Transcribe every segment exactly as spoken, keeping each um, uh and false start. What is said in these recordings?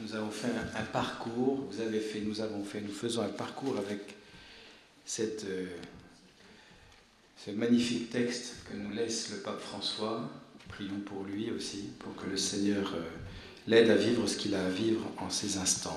nous avons fait un, un parcours, vous avez fait, nous avons fait, nous faisons un parcours avec cette, euh, ce magnifique texte que nous laisse le pape François. Prions pour lui aussi, pour que le Seigneur euh, l'aide à vivre ce qu'il a à vivre en ces instants.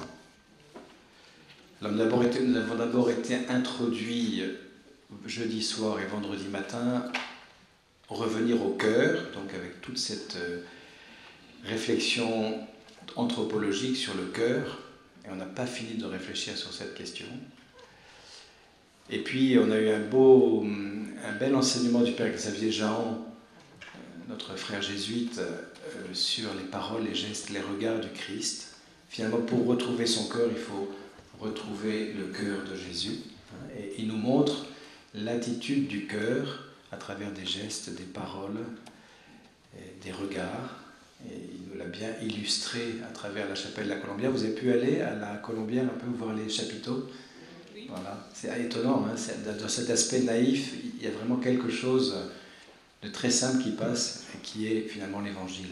Alors, nous, avons été, nous avons d'abord été introduits jeudi soir et vendredi matin, revenir au cœur, donc avec toute cette euh, réflexion anthropologique sur le cœur, et on n'a pas fini de réfléchir sur cette question. Et puis on a eu un beau, un bel enseignement du Père Xavier Jahan, notre frère jésuite, euh, sur les paroles, les gestes, les regards du Christ. Finalement, pour retrouver son cœur, il faut retrouver le cœur de Jésus. Et il nous montre l'attitude du cœur à travers des gestes, des paroles, des regards. Et il nous l'a bien illustré à travers la chapelle de la Colombière. Vous avez pu aller à la Colombière un peu voir les chapiteaux? Oui. Voilà. C'est étonnant, hein. Dans cet aspect naïf, il y a vraiment quelque chose de très simple qui passe et qui est finalement l'évangile.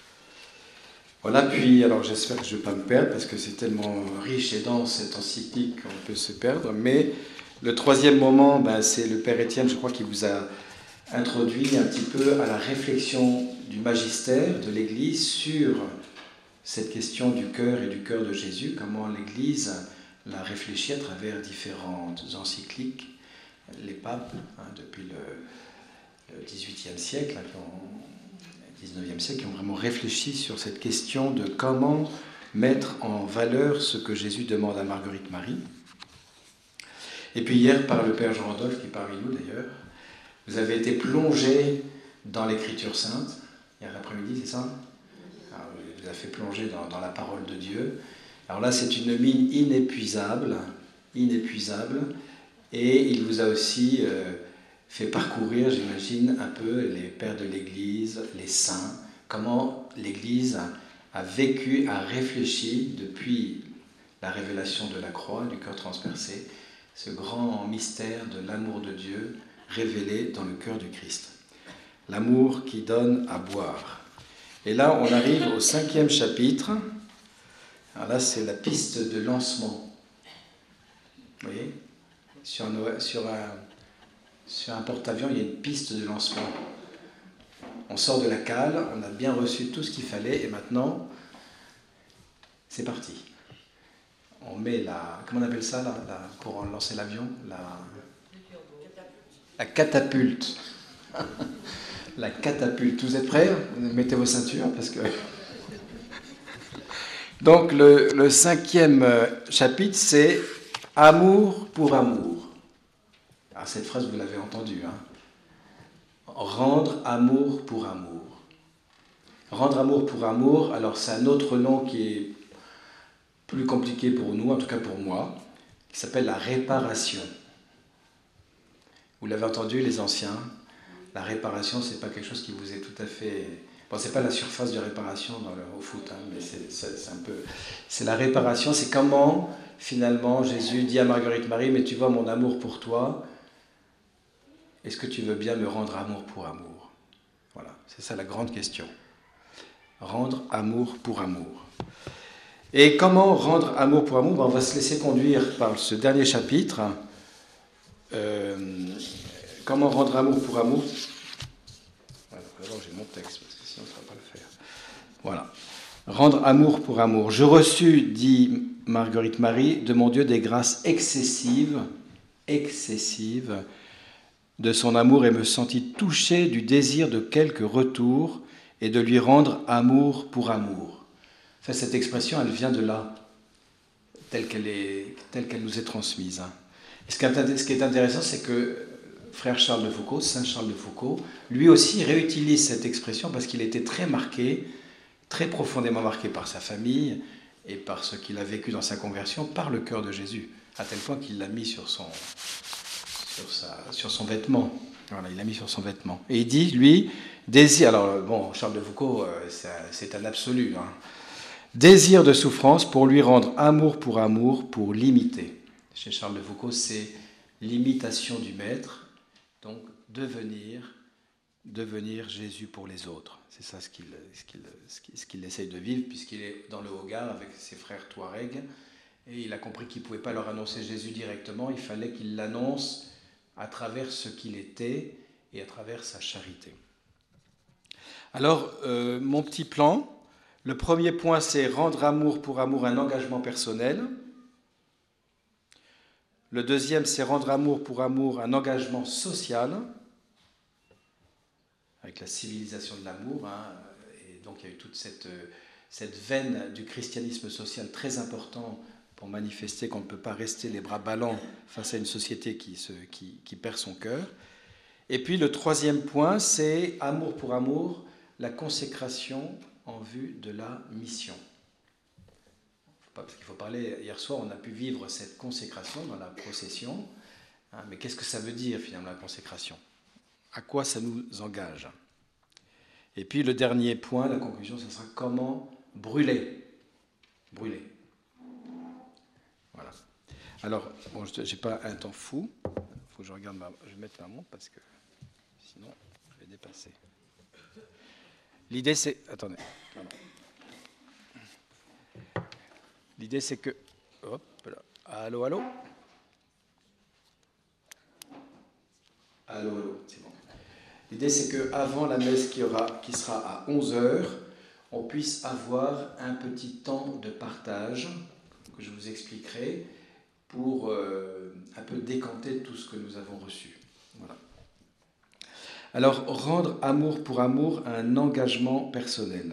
Voilà, puis, alors j'espère que je ne vais pas me perdre parce que c'est tellement riche et dense cette encyclique qu'on peut se perdre, mais le troisième moment, ben, c'est le Père Étienne, je crois, qui vous a introduit un petit peu à la réflexion du magistère de l'Église sur cette question du cœur et du cœur de Jésus, comment l'Église l'a réfléchi à travers différentes encycliques, les papes, hein, depuis le dix-huitième siècle, hein, qui ont, dix-neuvième siècle, qui ont vraiment réfléchi sur cette question de comment mettre en valeur ce que Jésus demande à Marguerite Marie. Et puis hier, par le Père Jean-Rodolphe, qui est parmi nous d'ailleurs, vous avez été plongé dans l'Écriture sainte, hier après-midi, c'est ça? Alors, il vous a fait plonger dans, dans la parole de Dieu. Alors là, c'est une mine inépuisable, inépuisable, et il vous a aussi euh, fait parcourir, j'imagine, un peu les pères de l'Église, les saints, comment l'Église a vécu, a réfléchi depuis la révélation de la croix, du cœur transpercé, ce grand mystère de l'amour de Dieu révélé dans le cœur du Christ. L'amour qui donne à boire. Et là, on arrive au cinquième chapitre. Alors là, c'est la piste de lancement. Vous voyez ? Sur un, sur un, sur un porte-avions, il y a une piste de lancement. On sort de la cale, on a bien reçu tout ce qu'il fallait, et maintenant, c'est parti. On met la... Comment on appelle ça, là, la, pour lancer l'avion? La, la catapulte. La catapulte. Vous êtes prêts? Mettez vos ceintures, parce que... Donc, le, le cinquième chapitre, c'est « Amour pour amour ». Alors, cette phrase, vous l'avez entendue, hein. Rendre amour pour amour. Rendre amour pour amour, alors c'est un autre nom qui est plus compliqué pour nous, en tout cas pour moi, qui s'appelle la réparation. Vous l'avez entendu, les anciens, la réparation, c'est pas quelque chose qui vous est tout à fait... Bon, c'est pas la surface de réparation dans le, au foot, hein, mais c'est, c'est, c'est un peu... C'est la réparation, c'est comment, finalement, Jésus dit à Marguerite Marie, mais tu vois, mon amour pour toi, est-ce que tu veux bien me rendre amour pour amour? Voilà, c'est ça la grande question. Rendre amour pour amour. Et comment rendre amour pour amour? Ben, on va se laisser conduire par ce dernier chapitre. Euh, comment rendre amour pour amour? Voilà, d'abord j'ai mon texte, parce que sinon on ne saura pas le faire. Voilà. Rendre amour pour amour. Je reçus, dit Marguerite Marie, de mon Dieu des grâces excessives, excessives, de son amour et me sentis touché du désir de quelque retour et de lui rendre amour pour amour. Enfin, cette expression, elle vient de là, telle qu'elle est, telle qu'elle nous est transmise. Et ce qui est intéressant, c'est que frère Charles de Foucauld, saint Charles de Foucauld, lui aussi réutilise cette expression parce qu'il était très marqué, très profondément marqué par sa famille et par ce qu'il a vécu dans sa conversion, par le cœur de Jésus, à tel point qu'il l'a mis sur son... Sur, sa, sur son vêtement. Voilà, il l'a mis sur son vêtement. Et il dit, lui, désir... Alors, bon, Charles de Foucauld, euh, c'est, c'est un absolu. Hein. Désir de souffrance pour lui rendre amour pour amour, pour l'imiter. Chez Charles de Foucauld, c'est l'imitation du maître, donc devenir devenir Jésus pour les autres. C'est ça ce qu'il, ce qu'il, ce qu'il, ce qu'il essaye de vivre, puisqu'il est dans le Hogar avec ses frères Touaregs, et il a compris qu'il ne pouvait pas leur annoncer Jésus directement, il fallait qu'il l'annonce à travers ce qu'il était et à travers sa charité. Alors, euh, mon petit plan, le premier point, c'est rendre amour pour amour un engagement personnel. Le deuxième, c'est rendre amour pour amour un engagement social, avec la civilisation de l'amour. Hein, et donc, il y a eu toute cette, cette veine du christianisme social très importante pour manifester qu'on ne peut pas rester les bras ballants face à une société qui, se, qui, qui perd son cœur. Et puis, le troisième point, c'est amour pour amour, la consécration en vue de la mission. Parce qu'il faut parler, hier soir, on a pu vivre cette consécration dans la procession. Hein, mais qu'est-ce que ça veut dire, finalement, la consécration ? À quoi ça nous engage ? Et puis, le dernier point, la conclusion, ce sera comment brûler. Brûler. Voilà. Alors, bon, je n'ai pas un temps fou. Il faut que je regarde ma... Je vais mettre ma montre parce que sinon, je vais dépasser. L'idée, c'est... Attendez. Pardon. L'idée, c'est que... Hop là. Allô, allô Allô, allô, c'est bon. L'idée, c'est qu'avant la messe qui, aura, qui sera à onze heures, on puisse avoir un petit temps de partage que je vous expliquerai pour euh, un peu décanter tout ce que nous avons reçu. Voilà. Alors, rendre amour pour amour un engagement personnel.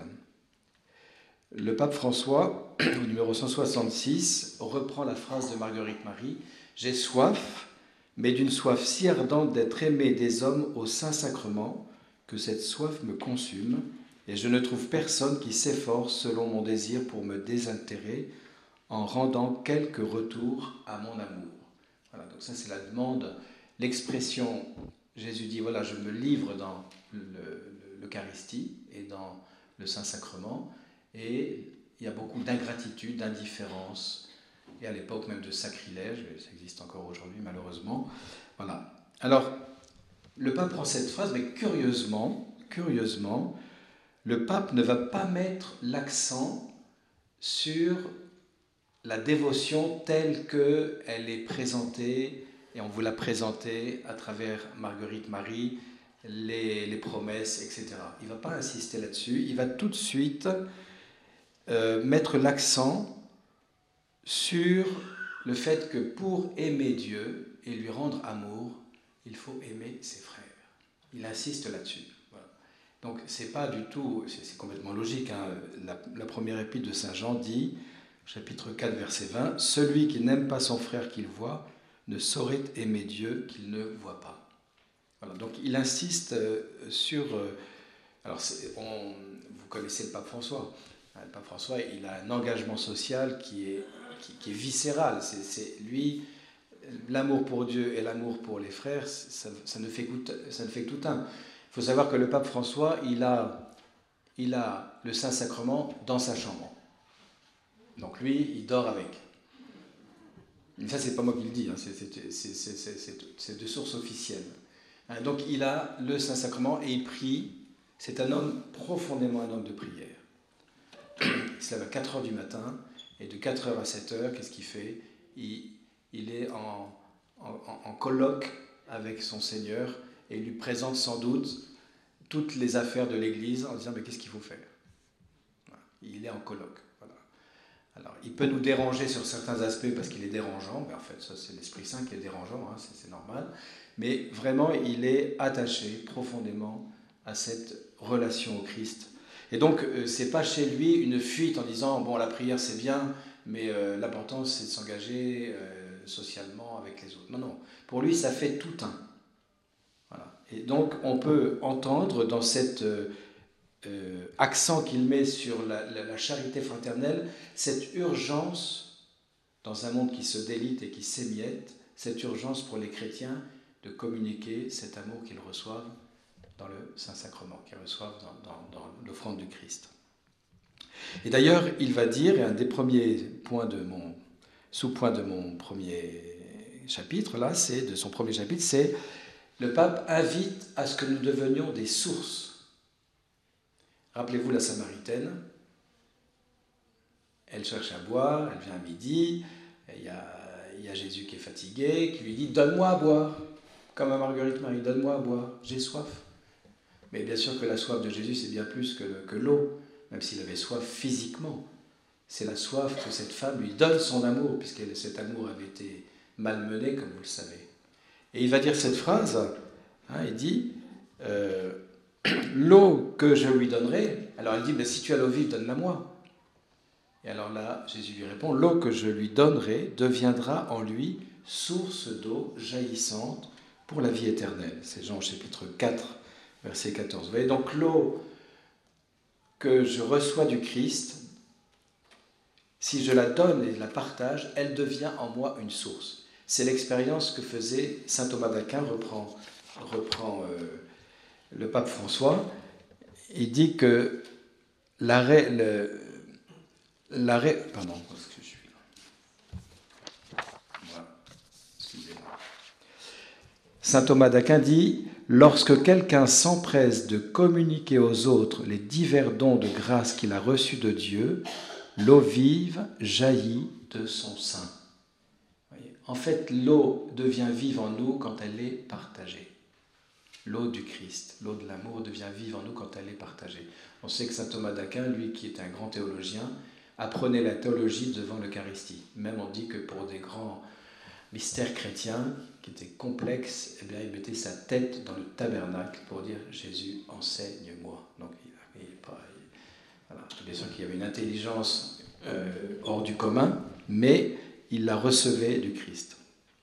Le pape François, au numéro cent soixante-six, reprend la phrase de Marguerite Marie « J'ai soif, mais d'une soif si ardente d'être aimé des hommes au Saint-Sacrement que cette soif me consume, et je ne trouve personne qui s'efforce selon mon désir pour me désaltérer en rendant quelque retour à mon amour. » Voilà, donc ça c'est la demande, l'expression, Jésus dit, voilà, je me livre dans l'Eucharistie et dans le Saint-Sacrement, et il y a beaucoup d'ingratitude, d'indifférence, et à l'époque même de sacrilège, ça existe encore aujourd'hui malheureusement. Voilà. Alors, le pape prend cette phrase, mais curieusement, curieusement, le pape ne va pas mettre l'accent sur la dévotion telle qu'elle est présentée, et on vous l'a présentée à travers Marguerite Marie, les, les promesses, et cetera. Il ne va pas insister là-dessus, il va tout de suite euh, mettre l'accent sur le fait que pour aimer Dieu et lui rendre amour, il faut aimer ses frères. Il insiste là-dessus. Voilà. Donc, c'est pas du tout, c'est, c'est complètement logique. Hein. La, la première épître de Saint Jean dit, chapitre quatre, verset vingt, « Celui qui n'aime pas son frère qu'il voit ne saurait aimer Dieu qu'il ne voit pas. » Voilà. Donc, il insiste euh, sur... Euh, alors, c'est, on, vous connaissez le pape François. Le pape François, il a un engagement social qui est, qui, qui est viscéral. C'est, c'est lui, l'amour pour Dieu et l'amour pour les frères, ça, ça, ne fait tout, ça ne fait que tout un. Il faut savoir que le pape François, il a, il a le Saint-Sacrement dans sa chambre. Donc lui, il dort avec. Mais ça, c'est pas moi qui le dis, hein, c'est, c'est, c'est, c'est, c'est, c'est de source officielle. Hein, donc il a le Saint-Sacrement et il prie. C'est un homme, profondément un homme de prière. Il se lève à quatre heures du matin, et de quatre heures à sept heures, qu'est-ce qu'il fait ? il, il est en, en, en colloque avec son Seigneur, et il lui présente sans doute toutes les affaires de l'Église en disant « mais qu'est-ce qu'il faut faire ?» Voilà. Il est en colloque. Voilà. Alors, il peut nous déranger sur certains aspects parce qu'il est dérangeant, mais en fait, ça c'est l'Esprit Saint qui est dérangeant, hein, c'est, c'est normal, mais vraiment, il est attaché profondément à cette relation au Christ. Et donc, euh, ce n'est pas chez lui une fuite en disant « bon, la prière c'est bien, mais euh, l'important c'est de s'engager euh, socialement avec les autres ». Non, non. Pour lui, ça fait tout un. Voilà. Et donc, on peut entendre dans cet euh, euh, accent qu'il met sur la, la, la charité fraternelle, cette urgence, dans un monde qui se délite et qui s'émiette, cette urgence pour les chrétiens de communiquer cet amour qu'ils reçoivent dans le Saint-Sacrement, qu'ils reçoivent dans, dans, dans l'offrande du Christ. Et d'ailleurs, il va dire, et un des premiers points de mon, sous-points de mon premier chapitre, là, c'est, de son premier chapitre, c'est le pape invite à ce que nous devenions des sources. Rappelez-vous la Samaritaine, elle cherche à boire, elle vient à midi, il y a, il y a Jésus qui est fatigué, qui lui dit « Donne-moi à boire », comme à Marguerite Marie, « Donne-moi à boire, j'ai soif ». Mais bien sûr que la soif de Jésus, c'est bien plus que, que l'eau, même s'il avait soif physiquement. C'est la soif que cette femme lui donne son amour, puisque cet amour avait été malmené, comme vous le savez. Et il va dire cette phrase, hein, il dit euh, « L'eau que je lui donnerai », alors elle dit « Si tu as l'eau vive, donne-la-moi ». Et alors là, Jésus lui répond « L'eau que je lui donnerai deviendra en lui source d'eau jaillissante pour la vie éternelle. » C'est Jean chapitre quatre, verset quatorze. Vous voyez, donc l'eau que je reçois du Christ, si je la donne et la partage, elle devient en moi une source. C'est l'expérience que faisait saint Thomas d'Aquin, reprend, reprend euh, le pape François. Il dit que l'arrêt... Le, l'arrêt pardon, parce que je suis là. Voilà, excusez-moi. Saint Thomas d'Aquin dit « Lorsque quelqu'un s'empresse de communiquer aux autres les divers dons de grâce qu'il a reçus de Dieu, l'eau vive jaillit de son sein. » En fait, l'eau devient vive en nous quand elle est partagée. L'eau du Christ, l'eau de l'amour devient vive en nous quand elle est partagée. On sait que saint Thomas d'Aquin, lui qui est un grand théologien, apprenait la théologie devant l'Eucharistie. Même on dit que pour des grands mystères chrétiens qui étaient complexes, eh bien, il mettait sa tête dans le tabernacle pour dire « Jésus, enseigne-moi ». Donc, il, il, il, voilà. Bien sûr qu'il y avait une intelligence euh, hors du commun, mais il la recevait du Christ.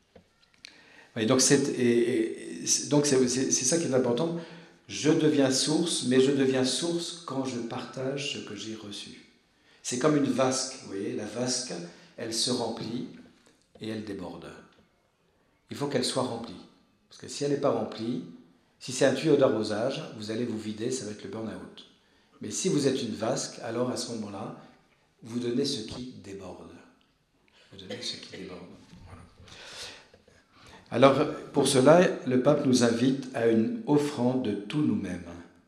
Et donc, c'est, et, et, donc c'est, c'est, c'est ça qui est important. Je deviens source, mais je deviens source quand je partage ce que j'ai reçu. C'est comme une vasque, vous voyez, la vasque, elle se remplit et elle déborde. Il faut qu'elle soit remplie. Parce que si elle n'est pas remplie, si c'est un tuyau d'arrosage, vous allez vous vider, ça va être le burn-out. Mais si vous êtes une vasque, alors à ce moment-là, vous donnez ce qui déborde. Vous donnez ce qui déborde. Voilà. Alors, pour cela, le pape nous invite à une offrande de tout nous-mêmes.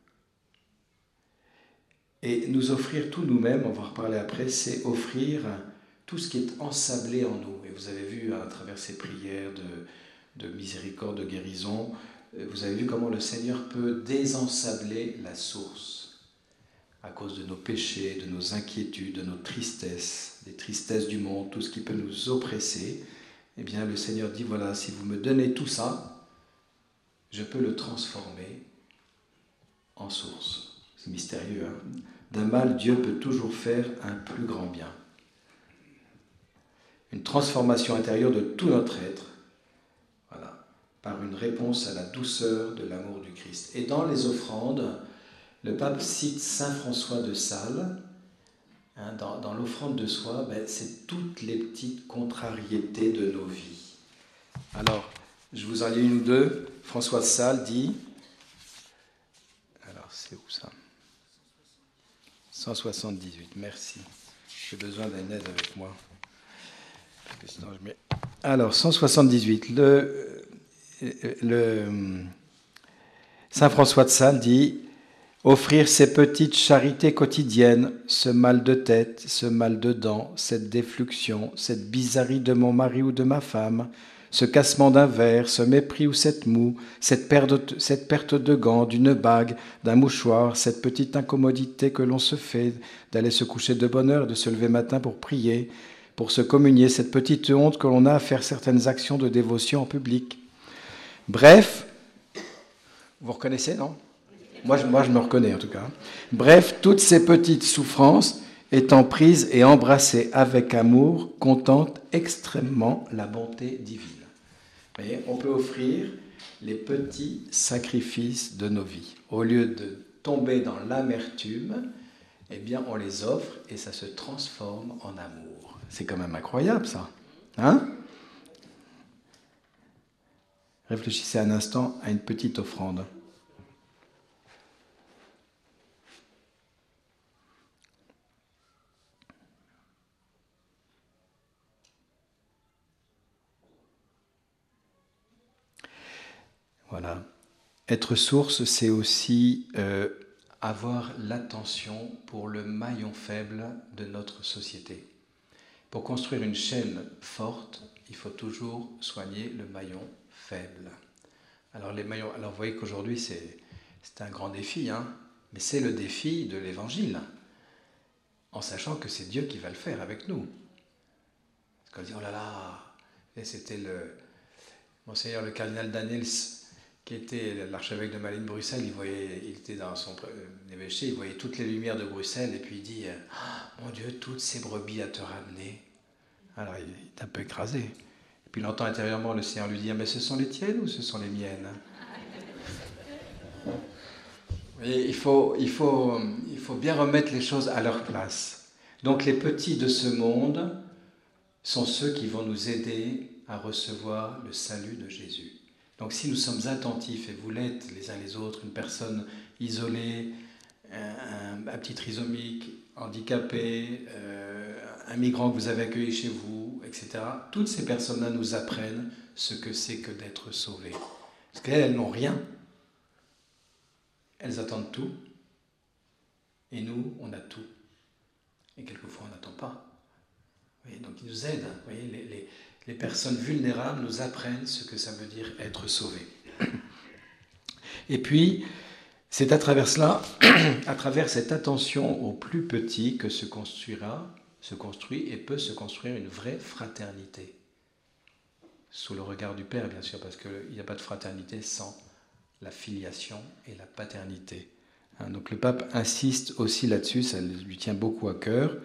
Et nous offrir tout nous-mêmes, on va en reparler après, c'est offrir tout ce qui est ensablé en nous. Et vous avez vu à travers ces prières de, de miséricorde, de guérison, vous avez vu comment le Seigneur peut désensabler la source à cause de nos péchés, de nos inquiétudes, de nos tristesses, des tristesses du monde, tout ce qui peut nous oppresser. Eh bien, le Seigneur dit, voilà, si vous me donnez tout ça, je peux le transformer en source. C'est mystérieux, hein ? D'un mal, Dieu peut toujours faire un plus grand bien. Une transformation intérieure de tout notre être, voilà, par une réponse à la douceur de l'amour du Christ. Et dans les offrandes, le pape cite saint François de Sales. Hein, dans, dans l'offrande de soi, ben, c'est toutes les petites contrariétés de nos vies. Alors, je vous en lis une ou deux. François de Sales dit... Alors, c'est où ça ? cent soixante-dix-huit, merci. J'ai besoin d'une aide avec moi. Parce que sinon je mets... Alors, cent soixante-dix-huit, le, le, Saint François de Sales dit « Offrir ces petites charités quotidiennes, ce mal de tête, ce mal de dents, cette défluxion, cette bizarrerie de mon mari ou de ma femme, ce cassement d'un verre, ce mépris ou cette moue, cette perte, cette perte de gants, d'une bague, d'un mouchoir, cette petite incommodité que l'on se fait d'aller se coucher de bonne heure et de se lever matin pour prier, pour se communier, cette petite honte que l'on a à faire certaines actions de dévotion en public. Bref, vous reconnaissez, non ? Moi je, moi, je me reconnais en tout cas. Bref, toutes ces petites souffrances étant prises et embrassées avec amour, contentent extrêmement la bonté divine. Vous voyez, on peut offrir les petits sacrifices de nos vies. Au lieu de tomber dans l'amertume, eh bien, on les offre et ça se transforme en amour. C'est quand même incroyable, ça. Hein ? Réfléchissez un instant à une petite offrande. Voilà. Être source, c'est aussi euh, avoir l'attention pour le maillon faible de notre société. Pour construire une chaîne forte, il faut toujours soigner le maillon faible. Alors, les maillons, alors vous voyez qu'aujourd'hui, c'est, c'est un grand défi, hein, mais c'est le défi de l'Évangile, en sachant que c'est Dieu qui va le faire avec nous. Parce qu'on dit, oh là là, et c'était le Monseigneur le cardinal Danels, qui était l'archevêque de Malines-Bruxelles, il, voyait, il était dans son évêché, il voyait toutes les lumières de Bruxelles, et puis il dit, oh, mon Dieu, toutes ces brebis à te ramener. Alors il est un peu écrasé. Et puis il entend intérieurement le Seigneur lui dire, mais ce sont les tiennes ou ce sont les miennes? Et il faut, il faut, il faut bien remettre les choses à leur place. Donc les petits de ce monde sont ceux qui vont nous aider à recevoir le salut de Jésus. Donc si nous sommes attentifs, et vous l'êtes les uns les autres, une personne isolée, un, un petit trisomique, handicapé, euh, un migrant que vous avez accueilli chez vous, et cetera, toutes ces personnes-là nous apprennent ce que c'est que d'être sauvées. Parce qu'elles, elles n'ont rien. Elles attendent tout. Et nous, on a tout. Et quelquefois, on n'attend pas. Vous voyez, donc ils nous aident. Vous voyez, les, les, les personnes vulnérables nous apprennent ce que ça veut dire être sauvés. Et puis, c'est à travers cela, à travers cette attention aux plus petits, que se construira, se construit et peut se construire une vraie fraternité. Sous le regard du Père, bien sûr, parce qu'il n'y a pas de fraternité sans la filiation et la paternité. Hein, donc le pape insiste aussi là-dessus, ça lui tient beaucoup à cœur.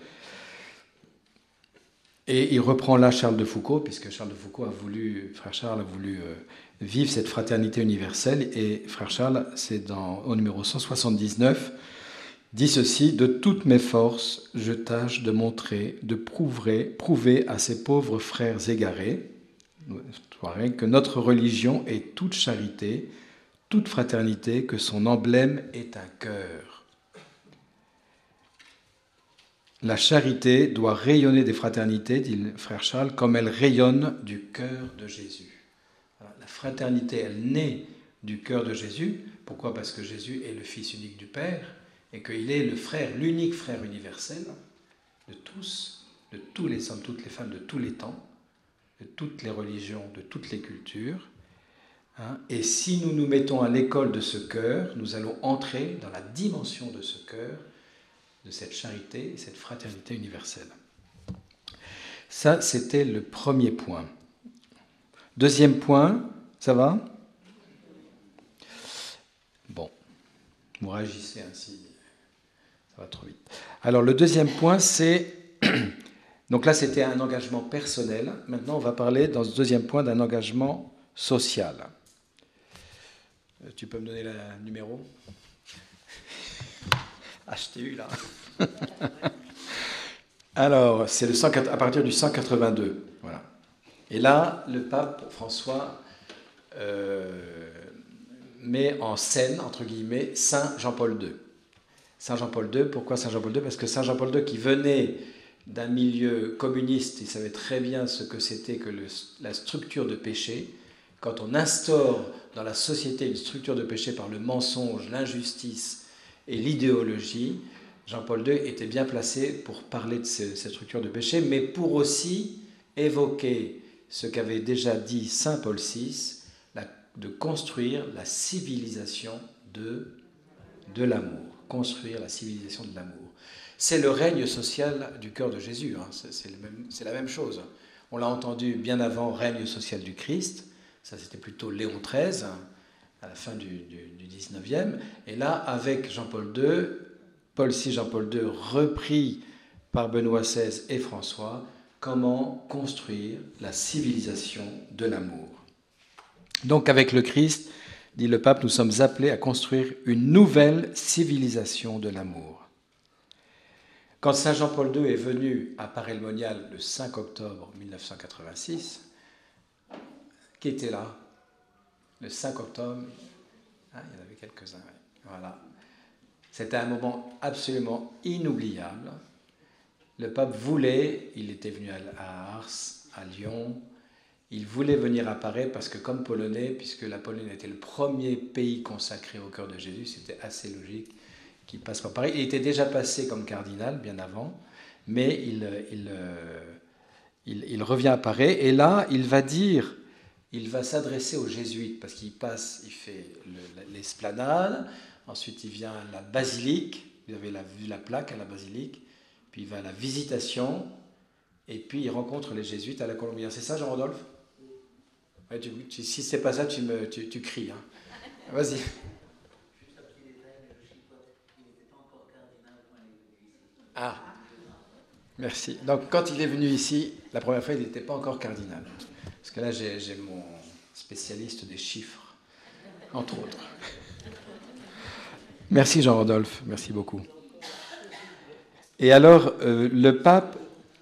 Et il reprend là Charles de Foucault, puisque Charles de Foucault a voulu, frère Charles a voulu euh, vivre cette fraternité universelle, et frère Charles, c'est dans, au numéro cent soixante-dix-neuf, dit ceci: « De toutes mes forces, je tâche de montrer, de prouver, prouver à ces pauvres frères égarés que notre religion est toute charité, toute fraternité, que son emblème est un cœur. La charité doit rayonner des fraternités, dit le frère Charles, comme elle rayonne du cœur de Jésus. » Voilà, la fraternité, elle naît du cœur de Jésus. Pourquoi ? Parce que Jésus est le Fils unique du Père et qu'il est le frère, l'unique frère universel de tous, de tous les hommes, toutes les femmes, de tous les temps, de toutes les religions, de toutes les cultures. Et si nous nous mettons à l'école de ce cœur, nous allons entrer dans la dimension de ce cœur, de cette charité et cette fraternité universelle. Ça, c'était le premier point. Deuxième point, ça va ? Bon, vous réagissez ainsi, ça va trop vite. Alors, le deuxième point, c'est... Donc là, c'était un engagement personnel. Maintenant, on va parler, dans ce deuxième point, d'un engagement social. Tu peux me donner le numéro ? Ah, je t'ai eu là. Alors, c'est le cent, à partir du cent quatre-vingt-deux. Voilà. Et là, le pape François euh, met en scène, entre guillemets, Saint Jean-Paul deux. Saint Jean-Paul deux, pourquoi Saint Jean-Paul deux ? Parce que Saint Jean-Paul deux, qui venait d'un milieu communiste, il savait très bien ce que c'était que le, la structure de péché. Quand on instaure dans la société une structure de péché par le mensonge, l'injustice et l'idéologie, Jean-Paul deux était bien placé pour parler de ces, cette structure de péché, mais pour aussi évoquer ce qu'avait déjà dit saint Paul six, la, de construire la civilisation de, de l'amour. Construire la civilisation de l'amour. C'est le règne social du cœur de Jésus, hein. c'est, c'est, le même, c'est la même chose. On l'a entendu bien avant, règne social du Christ. Ça, c'était plutôt Léon treize, à la fin du, du, du dix-neuvième. Et là, avec Jean-Paul deux, Paul six, Jean-Paul deux, repris par Benoît seize et François, comment construire la civilisation de l'amour. Donc, avec le Christ, dit le pape, nous sommes appelés à construire une nouvelle civilisation de l'amour. Quand Saint Jean-Paul deux est venu à Paray-le-Monial le cinq octobre mille neuf cent quatre-vingt-six, qui était là, le cinq octobre, ah, il y en avait quelques-uns, ouais. Voilà. C'était un moment absolument inoubliable. Le pape voulait, il était venu à Ars, à Lyon, il voulait venir à Paris parce que comme Polonais, puisque la Pologne était le premier pays consacré au cœur de Jésus, c'était assez logique qu'il passe par Paris. Il était déjà passé comme cardinal bien avant, mais il, il, il, il revient à Paris et là, il va dire, il va s'adresser aux jésuites parce qu'il passe, il fait le, l'esplanade, ensuite il vient à la basilique, vous avez la, vu la plaque à la basilique, puis il va à la visitation, et puis il rencontre les jésuites à la Colombière. C'est ça, Jean-Rodolphe? Ouais, tu, tu, si c'est pas ça, tu, me, tu, tu cries. Hein. Vas-y. Juste un petit détail, mais le chicote, il n'était pas encore cardinal quand il est venu ici. Ah, merci. Donc quand il est venu ici, la première fois, il n'était pas encore cardinal. Parce que là, j'ai, j'ai mon spécialiste des chiffres, entre autres. Merci Jean-Rodolphe, merci beaucoup. Et alors, euh, le pape...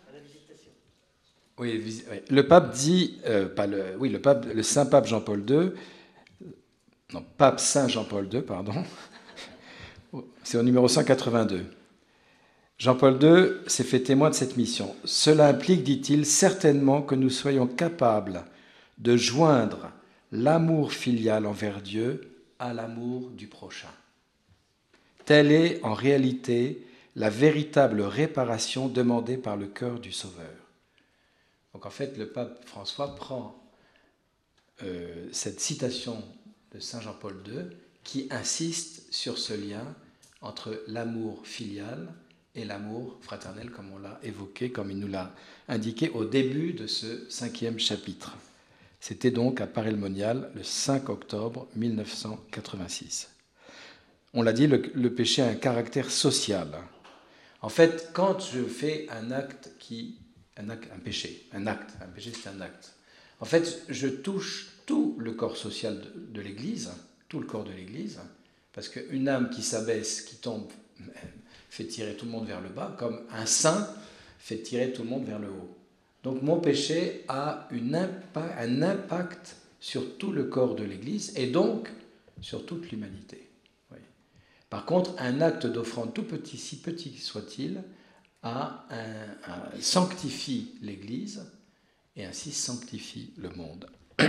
Oui, oui, le pape dit... Euh, pas le, oui, le pape, le saint pape Jean-Paul deux... Non, pape saint Jean-Paul deux, pardon. C'est au numéro cent quatre-vingt-deux. Jean-Paul deux s'est fait témoin de cette mission. Cela implique, dit-il, certainement que nous soyons capables de joindre l'amour filial envers Dieu à l'amour du prochain. Telle est en réalité la véritable réparation demandée par le cœur du Sauveur. Donc en fait, le pape François prend euh, cette citation de saint Jean-Paul deux qui insiste sur ce lien entre l'amour filial et l'amour fraternel, comme on l'a évoqué, comme il nous l'a indiqué au début de ce cinquième chapitre. C'était donc à Paray-le-Monial le cinq octobre mille neuf cent quatre-vingt-six. On l'a dit, le, le péché a un caractère social. En fait, quand je fais un acte qui... Un, acte, un péché, un acte, un péché c'est un acte. En fait, je touche tout le corps social de, de l'Église, tout le corps de l'Église, parce qu'une âme qui s'abaisse, qui tombe, fait tirer tout le monde vers le bas, comme un saint fait tirer tout le monde vers le haut. Donc mon péché a une impact, un impact sur tout le corps de l'Église et donc sur toute l'humanité. Oui. Par contre, un acte d'offrande tout petit, si petit soit-il, a un, un, sanctifie l'Église et ainsi sanctifie le monde.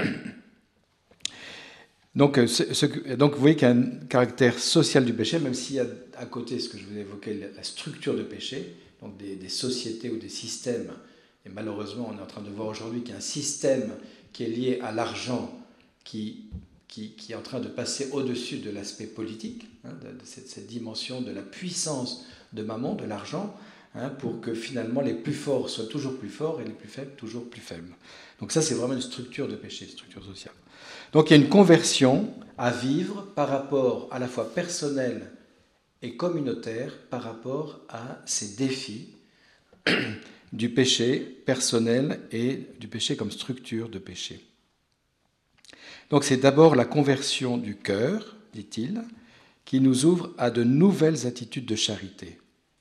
Donc, ce, ce, donc vous voyez qu'il y a un caractère social du péché, même s'il y a à côté ce que je vous ai évoqué, la structure de péché, donc des, des sociétés ou des systèmes. Et malheureusement, on est en train de voir aujourd'hui qu'il y a un système qui est lié à l'argent, qui, qui, qui est en train de passer au-dessus de l'aspect politique, hein, de, de cette, cette dimension de la puissance de mammon, de l'argent, hein, pour que finalement les plus forts soient toujours plus forts et les plus faibles toujours plus faibles. Donc ça, c'est vraiment une structure de péché, une structure sociale. Donc il y a une conversion à vivre par rapport à la fois personnel et communautaire, par rapport à ces défis du péché personnel et du péché comme structure de péché. Donc c'est d'abord la conversion du cœur, dit-il, qui nous ouvre à de nouvelles attitudes de charité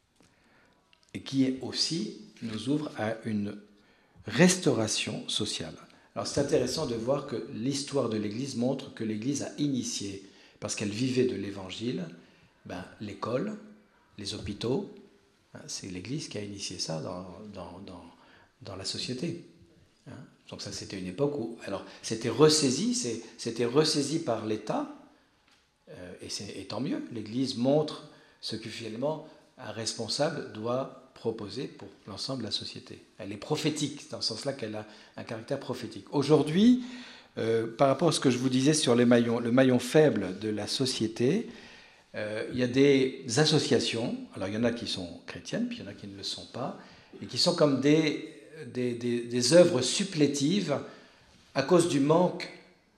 et qui aussi nous ouvre à une restauration sociale. Alors c'est intéressant de voir que l'histoire de l'Église montre que l'Église a initié, parce qu'elle vivait de l'Évangile, ben, l'école, les hôpitaux. C'est l'Église qui a initié ça dans, dans, dans, dans la société. Hein. Donc ça, c'était une époque où... Alors, c'était ressaisi, c'est, c'était ressaisi par l'État, euh, et, c'est, et tant mieux. L'Église montre ce que finalement un responsable doit proposer pour l'ensemble de la société. Elle est prophétique, dans ce sens-là qu'elle a un caractère prophétique. Aujourd'hui, euh, par rapport à ce que je vous disais sur les maillons, le maillon faible de la société, euh, il y a des associations, alors il y en a qui sont chrétiennes, puis il y en a qui ne le sont pas, et qui sont comme des, des, des, des œuvres supplétives à cause du manque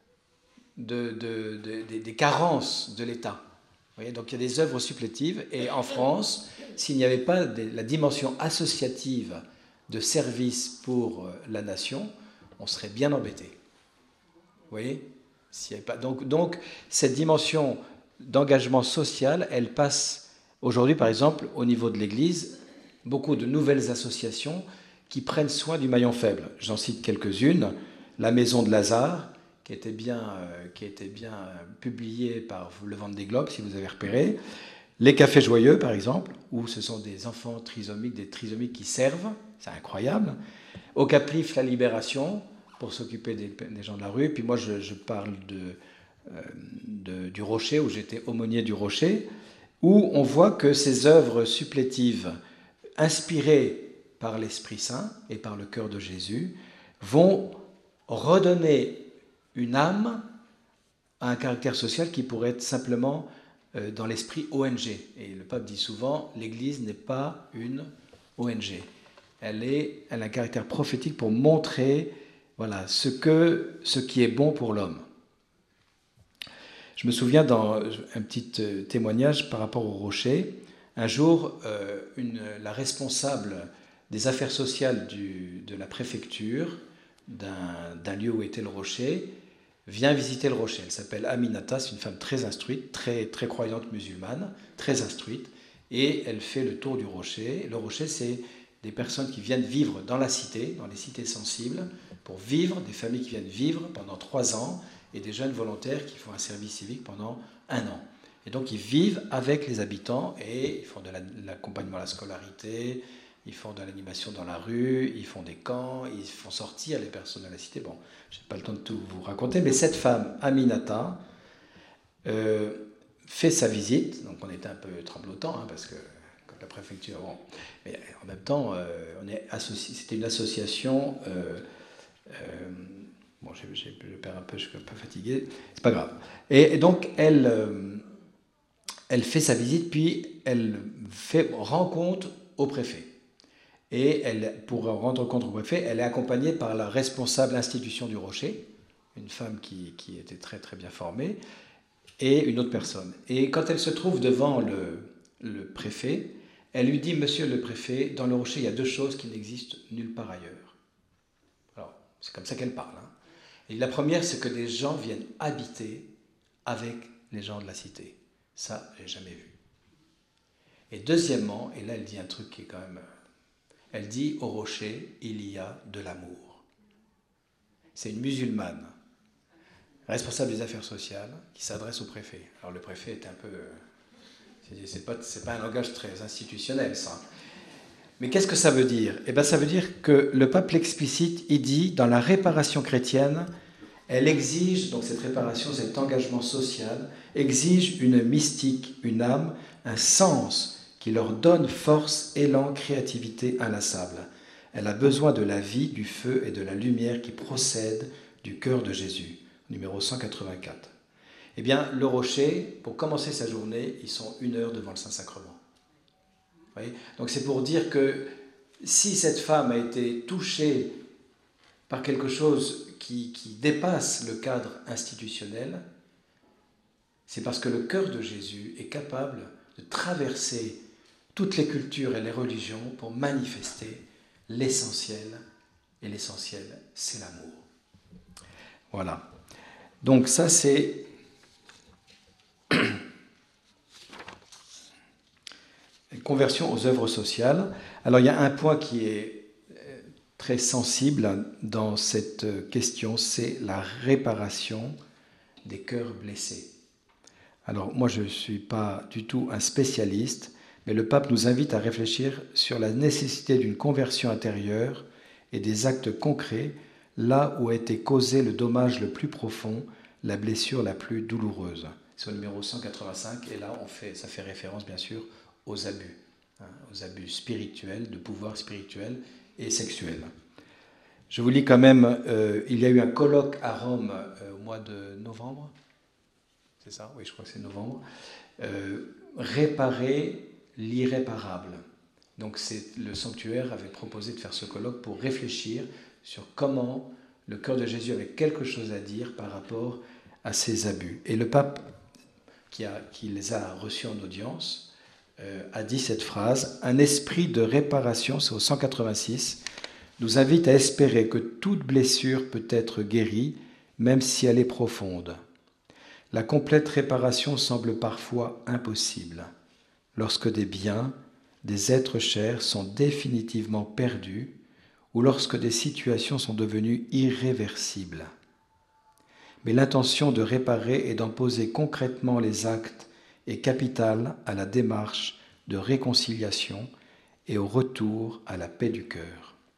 de, de, de, de, des carences de l'État. Vous voyez, donc il y a des œuvres supplétives, et en France, s'il n'y avait pas de, la dimension associative de service pour la nation, on serait bien embêté. Vous voyez, s'il n'y avait pas, donc, donc cette dimension d'engagement social, elle passe aujourd'hui, par exemple, au niveau de l'Église, beaucoup de nouvelles associations qui prennent soin du maillon faible. J'en cite quelques-unes. La Maison de Lazare, qui était bien, euh, qui était bien euh, publiée par le Vendée Globe, si vous avez repéré. Les Cafés Joyeux, par exemple, où ce sont des enfants trisomiques, des trisomiques qui servent, c'est incroyable. Au Caplif, la Libération, pour s'occuper des, des gens de la rue. Puis moi, je, je parle de, euh, de, du Rocher, où j'étais aumônier du Rocher, où on voit que ces œuvres supplétives, inspirées par l'Esprit Saint et par le cœur de Jésus, vont redonner une âme à un caractère social qui pourrait être simplement euh, dans l'esprit O N G. Et le pape dit souvent, l'Église n'est pas une O N G. Elle, est, elle a un caractère prophétique pour montrer voilà, ce, que, ce qui est bon pour l'homme. Je me souviens dans un petit témoignage par rapport au Rocher, un jour, euh, une, la responsable des affaires sociales du, de la préfecture d'un, d'un lieu où était le Rocher vient visiter le Rocher. Elle s'appelle Aminata, c'est une femme très instruite, très, très croyante musulmane, très instruite, et elle fait le tour du Rocher. Le Rocher, c'est des personnes qui viennent vivre dans la cité, dans les cités sensibles, pour vivre, des familles qui viennent vivre pendant trois ans, et des jeunes volontaires qui font un service civique pendant un an. Et donc ils vivent avec les habitants et ils font de l'accompagnement à la scolarité, ils font de l'animation dans la rue, ils font des camps, ils font sortir les personnes de la cité. Bon, je n'ai pas le temps de tout vous raconter, mais cette femme, Aminata, euh, fait sa visite. Donc on était un peu tremblotant, hein, parce que comme la préfecture, bon, mais en même temps, euh, on est associé, c'était une association. Euh, euh, bon, j'ai, j'ai, je perds un peu, je suis un peu fatigué, c'est pas grave. Et, et donc elle, euh, elle fait sa visite, puis elle fait rend compte au préfet. Et elle, pour rendre compte au préfet, elle est accompagnée par la responsable institution du Rocher, une femme qui, qui était très très bien formée, et une autre personne. Et quand elle se trouve devant le, le préfet, elle lui dit « Monsieur le préfet, dans le Rocher, il y a deux choses qui n'existent nulle part ailleurs. » Alors, c'est comme ça qu'elle parle. Hein. Et la première, c'est que des gens viennent habiter avec les gens de la cité. Ça, je n'ai jamais vu. Et deuxièmement, et là elle dit un truc qui est quand même... Elle dit « Au Rocher, il y a de l'amour ». C'est une musulmane, responsable des affaires sociales, qui s'adresse au préfet. Alors le préfet est un peu... C'est pas, c'est pas un langage très institutionnel, ça. Mais qu'est-ce que ça veut dire ? Eh bien, ça veut dire que le pape l'explicite, il dit, dans la réparation chrétienne, elle exige, donc cette réparation, cet engagement social, exige une mystique, une âme, un sens qui leur donne force, élan, créativité inlassable. Elle a besoin de la vie, du feu et de la lumière qui procèdent du cœur de Jésus. Numéro cent quatre-vingt-quatre. Eh bien, le Rocher, pour commencer sa journée, ils sont une heure devant le Saint-Sacrement. Vous voyez ? Donc c'est pour dire que si cette femme a été touchée par quelque chose qui, qui dépasse le cadre institutionnel, c'est parce que le cœur de Jésus est capable de traverser toutes les cultures et les religions pour manifester l'essentiel. Et l'essentiel, c'est l'amour. Voilà. Donc ça, c'est... Conversion aux œuvres sociales. Alors il y a un point qui est très sensible dans cette question, c'est la réparation des cœurs blessés. Alors moi je ne suis pas du tout un spécialiste, mais le pape nous invite à réfléchir sur la nécessité d'une conversion intérieure et des actes concrets là où a été causé le dommage le plus profond, la blessure la plus douloureuse. C'est au numéro cent quatre-vingt-cinq, et là on fait, ça fait référence bien sûr aux abus, hein, aux abus spirituels, de pouvoir spirituel et sexuel. Je vous lis quand même, euh, il y a eu un colloque à Rome euh, au mois de novembre, c'est ça ? Oui, je crois que c'est novembre. Euh, réparer l'irréparable. Donc c'est, le sanctuaire avait proposé de faire ce colloque pour réfléchir sur comment le cœur de Jésus avait quelque chose à dire par rapport à ces abus. Et le pape, qui, a, qui les a reçus en audience, euh, a dit cette phrase, « Un esprit de réparation », c'est au cent quatre-vingt-six, nous invite à espérer que toute blessure peut être guérie, même si elle est profonde. La complète réparation semble parfois impossible, lorsque des biens, des êtres chers sont définitivement perdus ou lorsque des situations sont devenues irréversibles. Mais l'intention de réparer et d'en poser concrètement les actes est capitale à la démarche de réconciliation et au retour à la paix du cœur.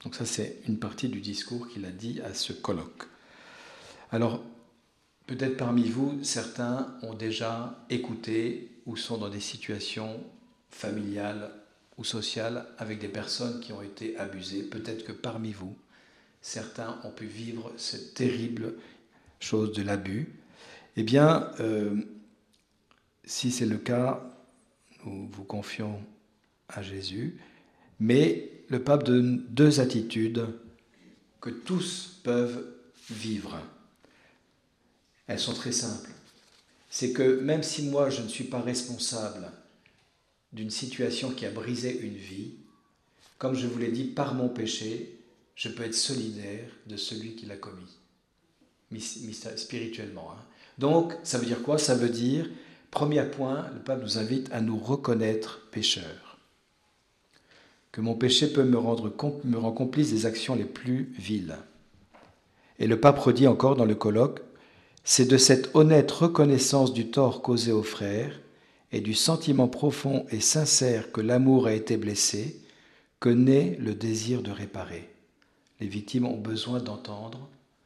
Donc ça, c'est une partie du discours qu'il a dit à ce colloque. Alors, peut-être parmi vous, certains ont déjà écouté ou sont dans des situations familiales ou sociales avec des personnes qui ont été abusées. Peut-être que parmi vous, certains ont pu vivre cette terrible chose de l'abus. Eh bien, euh, si c'est le cas, nous vous confions à Jésus, mais le pape donne deux attitudes que tous peuvent vivre. Elles sont très simples. C'est que même si moi je ne suis pas responsable d'une situation qui a brisé une vie, comme je vous l'ai dit, par mon péché, je peux être solidaire de celui qui l'a commis, spirituellement. Hein. Donc, ça veut dire quoi? Ça veut dire, premier point, le pape nous invite à nous reconnaître pécheurs. Que mon péché peut me rendre, me rendre complice des actions les plus viles. Et le pape redit encore dans le colloque, c'est de cette honnête reconnaissance du tort causé aux frères et du sentiment profond et sincère que l'amour a été blessé que naît le désir de réparer. Les victimes ont besoin d'entendre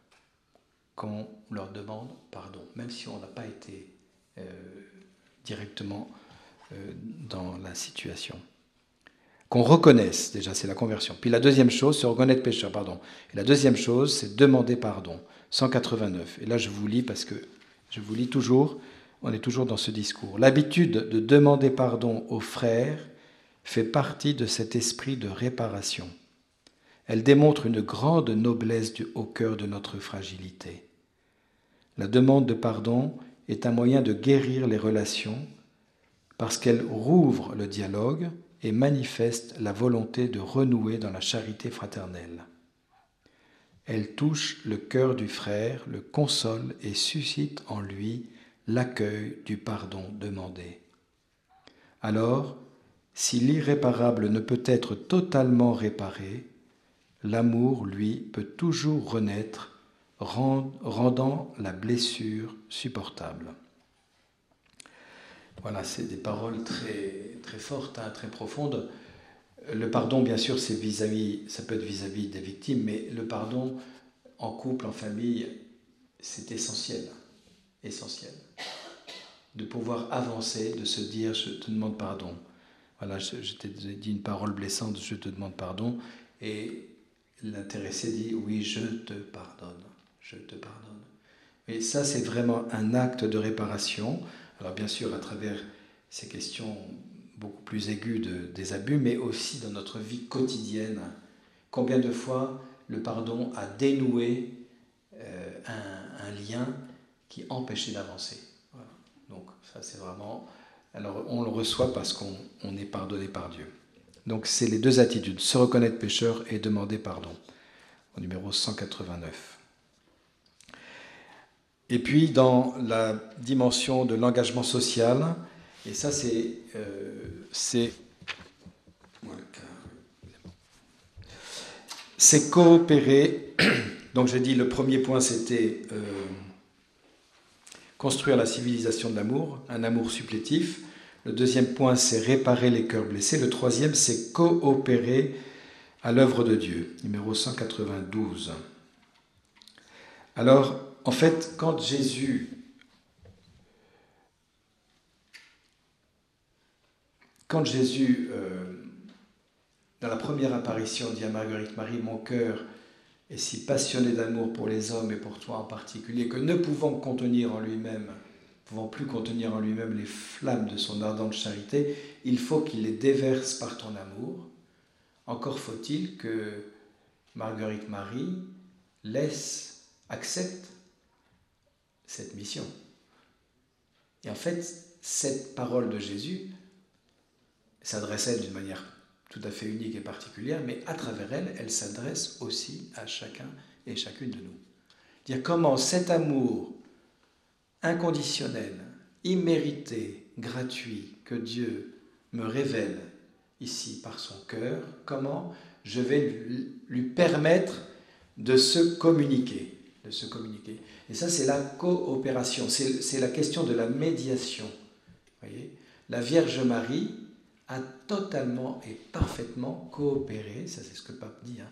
qu'on leur demande pardon, même si on n'a pas été euh, directement euh, dans la situation. Qu'on reconnaisse, déjà, c'est la conversion. Puis la deuxième chose, c'est reconnaître pécheur, pardon. Et la deuxième chose, c'est demander pardon. cent quatre-vingt-neuf. Et là, je vous lis parce que je vous lis toujours, on est toujours dans ce discours. L'habitude de demander pardon aux frères fait partie de cet esprit de réparation. Elle démontre une grande noblesse du, au cœur de notre fragilité. La demande de pardon est un moyen de guérir les relations parce qu'elle rouvre le dialogue et manifeste la volonté de renouer dans la charité fraternelle. Elle touche le cœur du frère, le console et suscite en lui l'accueil du pardon demandé. Alors, si l'irréparable ne peut être totalement réparé, l'amour, lui, peut toujours renaître, rendant la blessure supportable. Voilà, c'est des paroles très, très fortes, hein, très profondes. Le pardon, bien sûr, c'est vis-à-vis, ça peut être vis-à-vis des victimes, mais le pardon en couple, en famille, c'est essentiel, essentiel. De pouvoir avancer, de se dire, je te demande pardon. Voilà, je, je t'ai dit une parole blessante, je te demande pardon, et l'intéressé dit, oui, je te pardonne, je te pardonne. Et ça, c'est vraiment un acte de réparation. Alors bien sûr, à travers ces questions beaucoup plus aiguës de, des abus, mais aussi dans notre vie quotidienne. Combien de fois le pardon a dénoué euh, un, un lien qui empêchait d'avancer. Voilà. Donc ça, c'est vraiment... Alors on le reçoit parce qu'on on est pardonné par Dieu. Donc c'est les deux attitudes, se reconnaître pécheur et demander pardon. Au numéro cent quatre-vingt-neuf. Et puis dans la dimension de l'engagement social, et ça c'est, euh, c'est, c'est coopérer. Donc j'ai dit le premier point c'était euh, construire la civilisation de l'amour, un amour supplétif. Le deuxième point c'est réparer les cœurs blessés. Le troisième c'est coopérer à l'œuvre de Dieu, numéro cent quatre-vingt-douze. Alors, en fait, quand Jésus, quand Jésus, euh, dans la première apparition, dit à Marguerite Marie, mon cœur est si passionné d'amour pour les hommes et pour toi en particulier, que ne pouvant contenir en lui-même, ne pouvant plus contenir en lui-même les flammes de son ardente charité, il faut qu'il les déverse par ton amour. Encore faut-il que Marguerite Marie laisse, accepte cette mission. Et en fait, cette parole de Jésus s'adresse à elle d'une manière tout à fait unique et particulière, mais à travers elle, elle s'adresse aussi à chacun et chacune de nous. Dire comment cet amour inconditionnel, immérité, gratuit, que Dieu me révèle ici par son cœur, comment je vais lui permettre de se communiquer, de se communiquer. Et ça, c'est la coopération, c'est, c'est la question de la médiation. Voyez, la Vierge Marie a totalement et parfaitement coopéré, ça c'est ce que le pape dit, hein,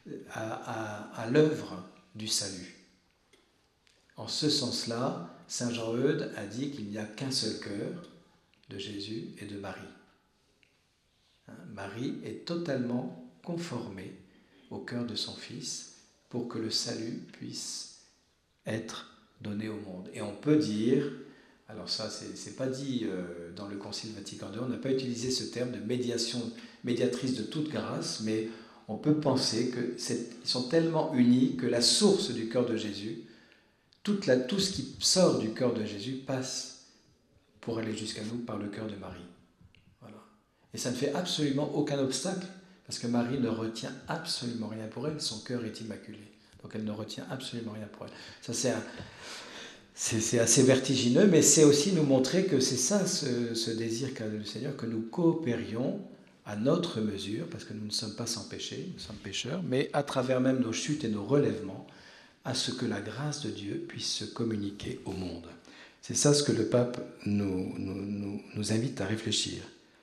à, à, à l'œuvre du salut. En ce sens-là, saint Jean-Eudes a dit qu'il n'y a qu'un seul cœur de Jésus et de Marie. Hein, Marie est totalement conformée au cœur de son Fils pour que le salut puisse être donné au monde. Et on peut dire, alors ça c'est, c'est pas dit euh, dans le Concile Vatican deux, on n'a pas utilisé ce terme de médiation, médiatrice de toute grâce, mais on peut penser qu'ils sont tellement unis que la source du cœur de Jésus, toute la, tout ce qui sort du cœur de Jésus passe pour aller jusqu'à nous par le cœur de Marie. Voilà. Et ça ne fait absolument aucun obstacle, parce que Marie ne retient absolument rien pour elle, son cœur est immaculé. Donc elle ne retient absolument rien pour elle. Ça c'est, un, c'est, c'est assez vertigineux, mais c'est aussi nous montrer que c'est ça ce, ce désir qu'a le Seigneur, que nous coopérions à notre mesure, parce que nous ne sommes pas sans péché, nous sommes pécheurs, mais à travers même nos chutes et nos relèvements, à ce que la grâce de Dieu puisse se communiquer au monde. C'est ça ce que le pape nous, nous, nous, nous invite à réfléchir.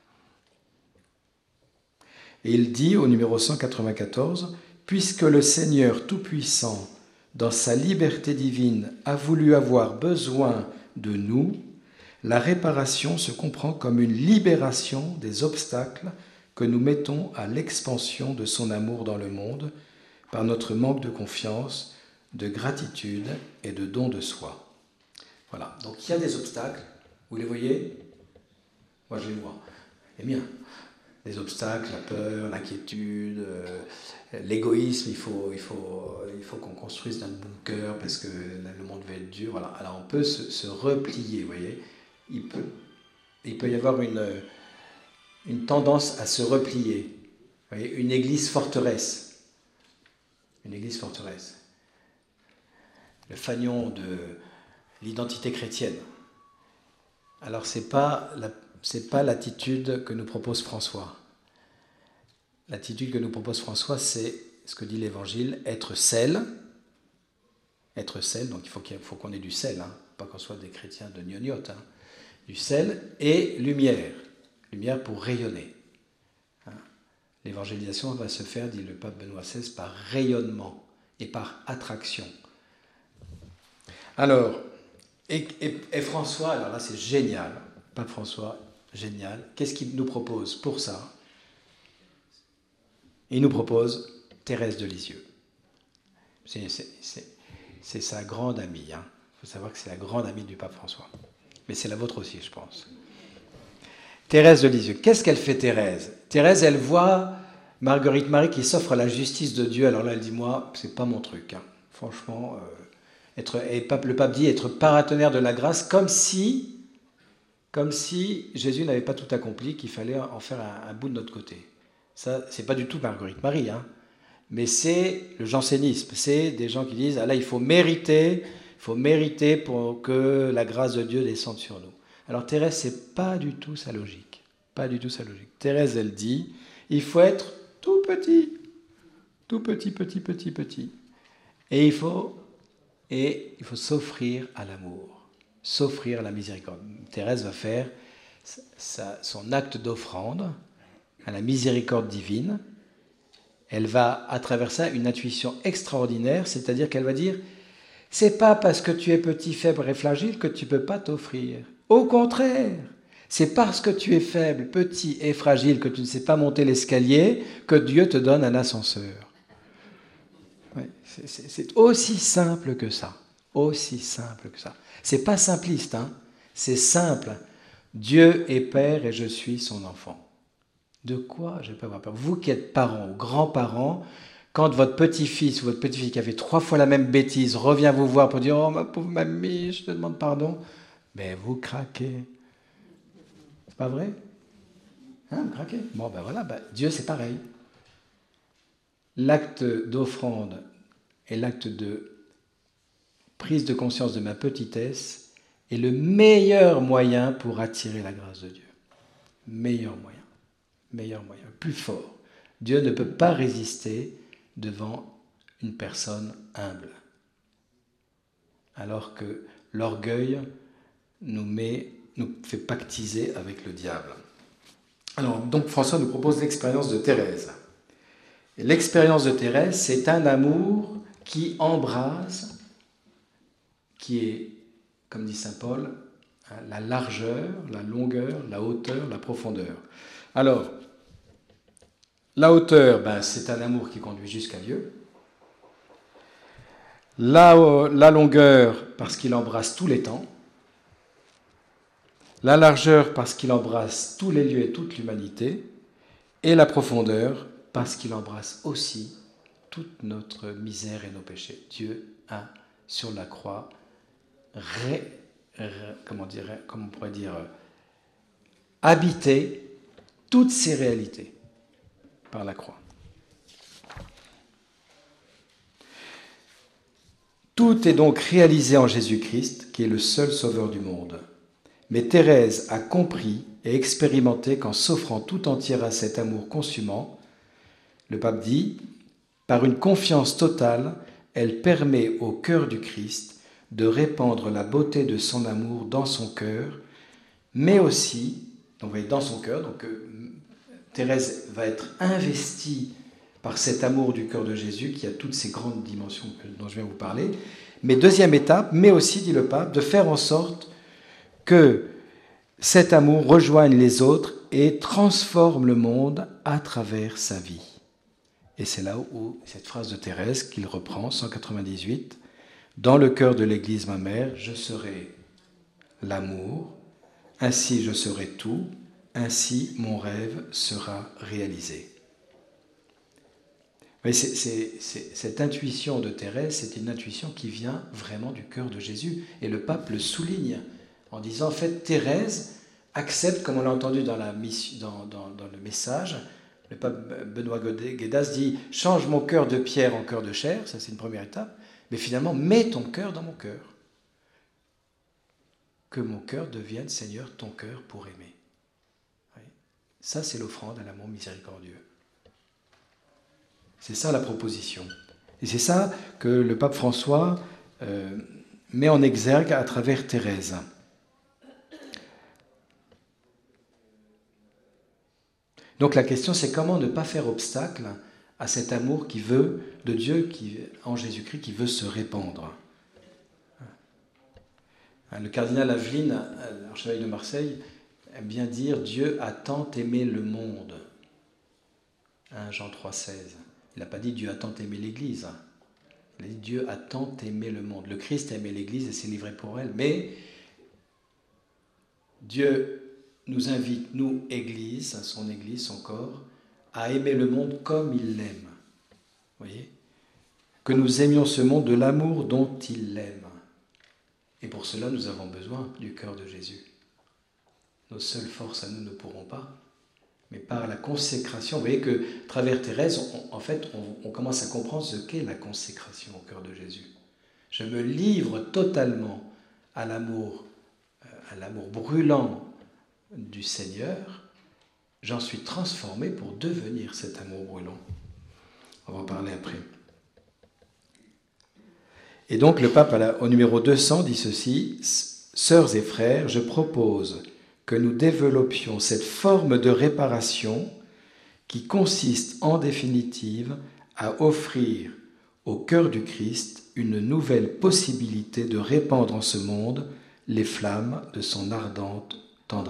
Et il dit au numéro cent quatre-vingt-quatorze, « Puisque le Seigneur Tout-Puissant, dans sa liberté divine, a voulu avoir besoin de nous, la réparation se comprend comme une libération des obstacles que nous mettons à l'expansion de son amour dans le monde par notre manque de confiance, de gratitude et de don de soi. » Voilà, donc il y a des obstacles, vous les voyez ? Moi je les vois, eh bien, les obstacles, la peur, l'inquiétude, euh, l'égoïsme, il faut, il, faut, il faut qu'on construise notre bunker parce que le monde va être dur. Voilà. Alors on peut se, se replier, vous voyez. Il peut, il peut y avoir une, une tendance à se replier. Vous voyez, une église forteresse. Une église forteresse. Le fanion de l'identité chrétienne. Alors c'est pas la Ce n'est pas l'attitude que nous propose François. L'attitude que nous propose François, c'est ce que dit l'Évangile, être sel. Être sel, donc il faut, qu'il faut qu'on ait du sel, hein, pas qu'on soit des chrétiens de gnognottes. Hein. Du sel et lumière. Lumière pour rayonner. Hein. L'évangélisation va se faire, dit le pape Benoît seize, par rayonnement et par attraction. Alors, et, et, et François, alors là c'est génial, pape François, génial. Qu'est-ce qu'il nous propose pour ça ? Il nous propose Thérèse de Lisieux. C'est, c'est, c'est, c'est sa grande amie. Il hein. faut savoir que c'est la grande amie du pape François. Mais c'est la vôtre aussi, je pense. Thérèse de Lisieux. Qu'est-ce qu'elle fait, Thérèse ? Thérèse, elle voit Marguerite Marie qui s'offre à la justice de Dieu. Alors là, elle dit, moi, c'est pas mon truc. Hein. Franchement, euh, être, et le pape dit être paratonnerre de la grâce, comme si... Comme si Jésus n'avait pas tout accompli, qu'il fallait en faire un, un bout de notre côté. Ça, c'est pas du tout Marguerite Marie, hein, mais c'est le jansénisme. C'est des gens qui disent ah là, il faut mériter, il faut mériter pour que la grâce de Dieu descende sur nous. Alors Thérèse, c'est pas du tout sa logique, pas du tout sa logique. Thérèse, elle dit, il faut être tout petit, tout petit, petit, petit, petit, et il faut, et il faut s'offrir à l'amour. S'offrir la miséricorde. Thérèse va faire sa, son acte d'offrande à la miséricorde divine. Elle va, à travers ça, une intuition extraordinaire, c'est-à-dire qu'elle va dire « c'est pas parce que tu es petit, faible et fragile que tu peux pas t'offrir. Au contraire, c'est parce que tu es faible, petit et fragile que tu ne sais pas monter l'escalier que Dieu te donne un ascenseur. » Ouais, c'est, c'est, c'est aussi simple que ça. Aussi simple que ça. C'est pas simpliste, hein. C'est simple. Dieu est Père et je suis son enfant. De quoi je ne vais pas avoir peur ? Vous qui êtes parents ou grands-parents, quand votre petit-fils ou votre petite-fille qui a fait trois fois la même bêtise revient vous voir pour dire « Oh, ma pauvre mamie, je te demande pardon », mais vous craquez. C'est pas vrai ? Hein, vous craquez ? Bon, ben voilà, ben, Dieu c'est pareil. L'acte d'offrande et l'acte de prise de conscience de ma petitesse est le meilleur moyen pour attirer la grâce de Dieu. Meilleur moyen. Meilleur moyen. Plus fort. Dieu ne peut pas résister devant une personne humble. Alors que l'orgueil nous met, nous fait pactiser avec le diable. Alors, donc François nous propose l'expérience de Thérèse. Et l'expérience de Thérèse, c'est un amour qui embrase, qui est, comme dit saint Paul, la largeur, la longueur, la hauteur, la profondeur. Alors, la hauteur, ben, c'est un amour qui conduit jusqu'à Dieu. La, la longueur, parce qu'il embrasse tous les temps. La largeur, parce qu'il embrasse tous les lieux et toute l'humanité. Et la profondeur, parce qu'il embrasse aussi toute notre misère et nos péchés. Dieu a, sur la croix, ré, ré, comment, dire, comment on pourrait dire, habité toutes ces réalités par la croix. Tout est donc réalisé en Jésus-Christ, qui est le seul sauveur du monde. Mais Thérèse a compris et expérimenté qu'en s'offrant tout entière à cet amour consumant, le pape dit, par une confiance totale, elle permet au cœur du Christ de répandre la beauté de son amour dans son cœur, mais aussi, donc vous voyez, dans son cœur, donc euh, Thérèse va être investie par cet amour du cœur de Jésus qui a toutes ces grandes dimensions dont je viens vous parler. Mais deuxième étape, mais aussi, dit le pape, de faire en sorte que cet amour rejoigne les autres et transforme le monde à travers sa vie. Et c'est là où cette phrase de Thérèse qu'il reprend, cent quatre-vingt-dix-huit, « Dans le cœur de l'Église, ma mère, je serai l'amour, ainsi je serai tout, ainsi mon rêve sera réalisé. » C'est, c'est, c'est, cette intuition de Thérèse, c'est une intuition qui vient vraiment du cœur de Jésus. Et le pape le souligne en disant, en fait, Thérèse accepte, comme on l'a entendu dans, la mission, dans, dans, dans le message, le pape Benoît Guédas dit « Change mon cœur de pierre en cœur de chair », ça c'est une première étape, mais finalement, mets ton cœur dans mon cœur. Que mon cœur devienne, Seigneur, ton cœur pour aimer. Oui. Ça, c'est l'offrande à l'amour miséricordieux. C'est ça la proposition. Et c'est ça que le pape François euh, met en exergue à travers Thérèse. Donc la question, c'est comment ne pas faire obstacle à cet amour qui veut, de Dieu qui, en Jésus-Christ, qui veut se répandre. Le cardinal Aveline, archevêque de Marseille, aime bien dire « Dieu a tant aimé le monde ». Hein, Jean trois seize. Il n'a pas dit « Dieu a tant aimé l'Église ». Il a dit « Dieu a tant aimé le monde ». Le Christ a aimé l'Église et s'est livré pour elle. Mais Dieu nous invite, nous, Église, son Église, son corps, à aimer le monde comme il l'aime. Vous voyez ? Que nous aimions ce monde de l'amour dont il l'aime. Et pour cela, nous avons besoin du cœur de Jésus. Nos seules forces à nous ne pourront pas. Mais par la consécration, vous voyez que, à travers Thérèse, on, en fait, on, on commence à comprendre ce qu'est la consécration au cœur de Jésus. Je me livre totalement à l'amour, à l'amour brûlant du Seigneur. J'en suis transformé pour devenir cet amour brûlant. On va en parler après. Et donc le pape au numéro deux cents dit ceci, « Sœurs et frères, je propose que nous développions cette forme de réparation qui consiste en définitive à offrir au cœur du Christ une nouvelle possibilité de répandre en ce monde les flammes de son ardente tendresse. »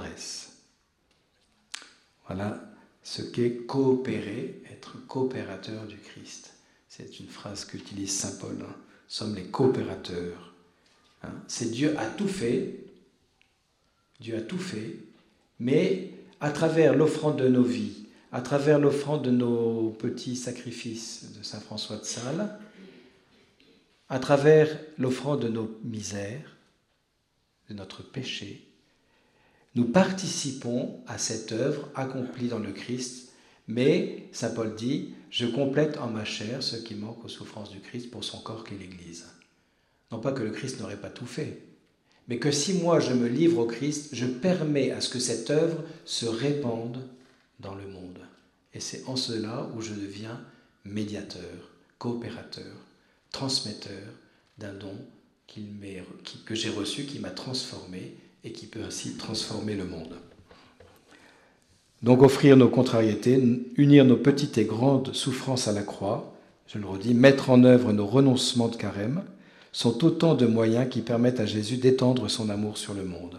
Voilà ce qu'est coopérer, être coopérateur du Christ. C'est une phrase qu'utilise saint Paul. Nous sommes les coopérateurs. Hein? C'est Dieu a tout fait, Dieu a tout fait, mais à travers l'offrande de nos vies, à travers l'offrande de nos petits sacrifices de saint François de Sales, à travers l'offrande de nos misères, de notre péché, nous participons à cette œuvre accomplie dans le Christ, mais, saint Paul dit, je complète en ma chair ce qui manque aux souffrances du Christ pour son corps qu'est l'Église. Non pas que le Christ n'aurait pas tout fait, mais que si moi je me livre au Christ, je permets à ce que cette œuvre se répande dans le monde. Et c'est en cela où je deviens médiateur, coopérateur, transmetteur d'un don qu'il m'est, que j'ai reçu, qui m'a transformé et qui peut ainsi transformer le monde. Donc offrir nos contrariétés, unir nos petites et grandes souffrances à la croix, je le redis, mettre en œuvre nos renoncements de carême, sont autant de moyens qui permettent à Jésus d'étendre son amour sur le monde.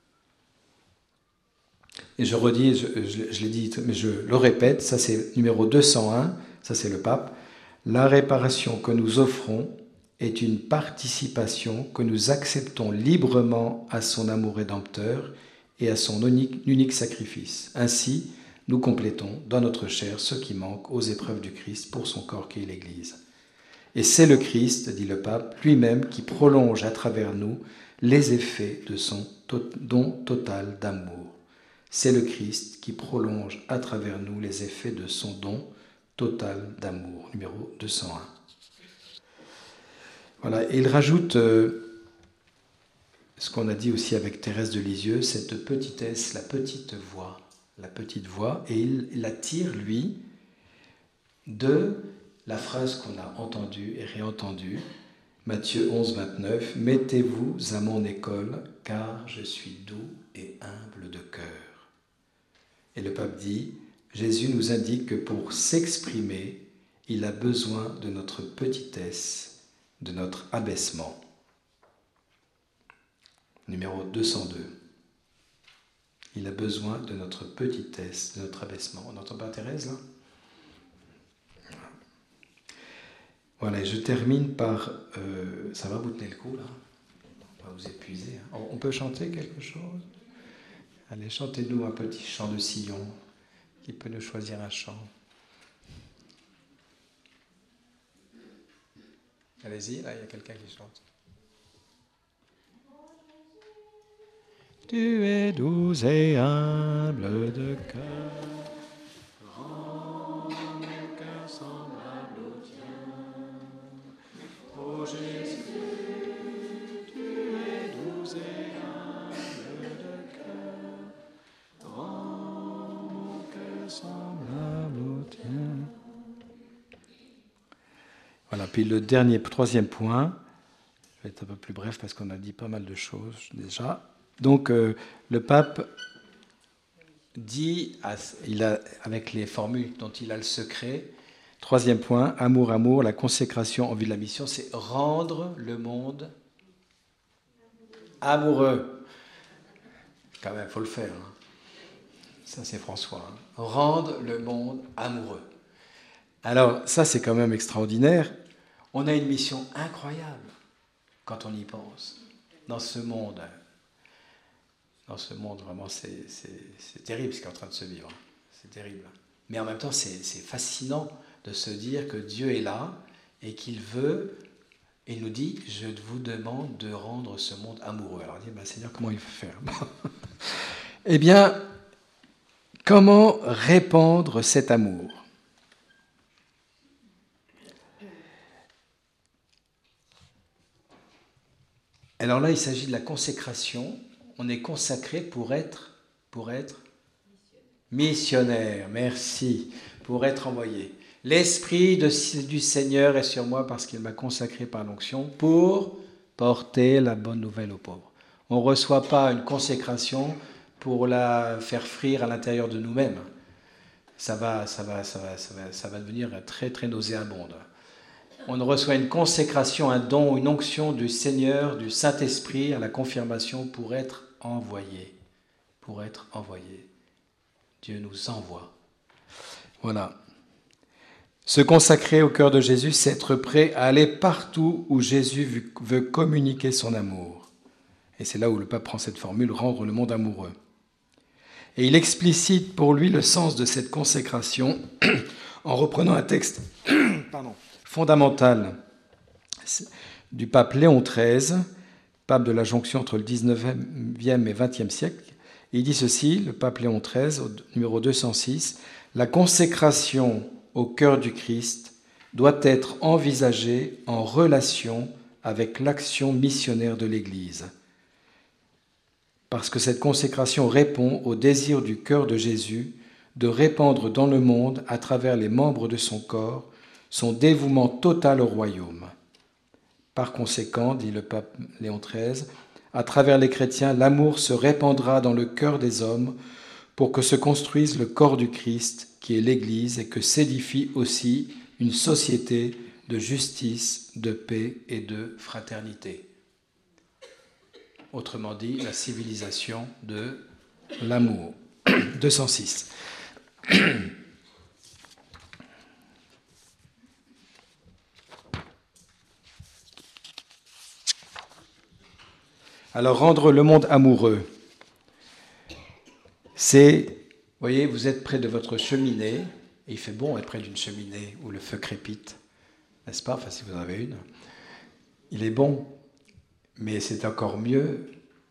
Et je redis, je, je, je l'ai dit, mais je le répète, ça c'est numéro deux cent un, ça c'est le pape. La réparation que nous offrons est une participation que nous acceptons librement à son amour rédempteur et à son unique, unique sacrifice. Ainsi, nous complétons dans notre chair ce qui manque aux épreuves du Christ pour son corps qui est l'Église. Et c'est le Christ, dit le pape, lui-même qui prolonge à travers nous les effets de son don total d'amour. C'est le Christ qui prolonge à travers nous les effets de son don total d'amour, numéro deux cent un. Voilà, et il rajoute euh, ce qu'on a dit aussi avec Thérèse de Lisieux, cette petitesse, la petite voix, la petite voix, et il, il la tire, lui, de la phrase qu'on a entendue et réentendue, Matthieu onze, vingt-neuf, « Mettez-vous à mon école, car je suis doux et humble de cœur. » Et le pape dit, Jésus nous indique que pour s'exprimer, il a besoin de notre petitesse, de notre abaissement. Numéro deux cent deux. Il a besoin de notre petitesse, de notre abaissement. On n'entend pas Thérèse, là ? Voilà, et je termine par... Euh, ça va vous tenir le coup, là ? On va vous épuiser. Hein. On peut chanter quelque chose ? Allez, chantez-nous un petit chant de Sillon. Qui peut nous choisir un chant ? Allez-y, là, il y a quelqu'un qui chante. Tu es doux et humble de cœur, rends mon cœur semblable au tien. Ô Jésus, tu es doux et humble de cœur, rends mon cœur semblable au tien. Voilà, puis le dernier, troisième point, je vais être un peu plus bref parce qu'on a dit pas mal de choses déjà. Donc, euh, le pape dit, à, il a, avec les formules dont il a le secret, troisième point, amour, amour, la consécration en vue de la mission, c'est rendre le monde amoureux. Quand même, il faut le faire. Hein. Ça, c'est François. Hein. Rendre le monde amoureux. Alors, ça, c'est quand même extraordinaire. On a une mission incroyable quand on y pense. Dans ce monde, dans ce monde, vraiment, c'est, c'est, c'est terrible ce qui est en train de se vivre. C'est terrible. Mais en même temps, c'est, c'est fascinant de se dire que Dieu est là et qu'il veut, et il nous dit, je vous demande de rendre ce monde amoureux. Alors, on dit, ben, Seigneur, comment il faut faire ? Eh bien, comment répandre cet amour ? Alors là, il s'agit de la consécration. On est consacré pour être, pour être missionnaire. Merci. Pour être envoyé. L'Esprit de, du Seigneur est sur moi parce qu'il m'a consacré par l'onction pour porter la bonne nouvelle aux pauvres. On ne reçoit pas une consécration pour la faire frire à l'intérieur de nous-mêmes. Ça va, ça va, ça va, ça va, ça va devenir très, très nauséabonde. On reçoit une consécration, un don, une onction du Seigneur, du Saint-Esprit à la confirmation pour être envoyé. Pour être envoyé. Dieu nous envoie. Voilà. Se consacrer au cœur de Jésus, c'est être prêt à aller partout où Jésus veut communiquer son amour. Et c'est là où le pape prend cette formule, rendre le monde amoureux. Et il explicite pour lui le sens de cette consécration en reprenant un texte pardon, fondamental du pape Léon treize, pape de la jonction entre le dix-neuvième et vingtième siècle. Et il dit ceci, le pape Léon treize, au numéro deux cent six, « La consécration au cœur du Christ doit être envisagée en relation avec l'action missionnaire de l'Église. Parce que cette consécration répond au désir du cœur de Jésus de répandre dans le monde, à travers les membres de son corps, son dévouement total au royaume. Par conséquent, dit le pape Léon treize, à travers les chrétiens, l'amour se répandra dans le cœur des hommes pour que se construise le corps du Christ, qui est l'Église, et que s'édifie aussi une société de justice, de paix et de fraternité. Autrement dit, la civilisation de l'amour. deux cent six. Alors, rendre le monde amoureux, c'est, vous voyez, vous êtes près de votre cheminée, et il fait bon être près d'une cheminée où le feu crépite, n'est-ce pas? Enfin, si vous en avez une. Il est bon, mais c'est encore mieux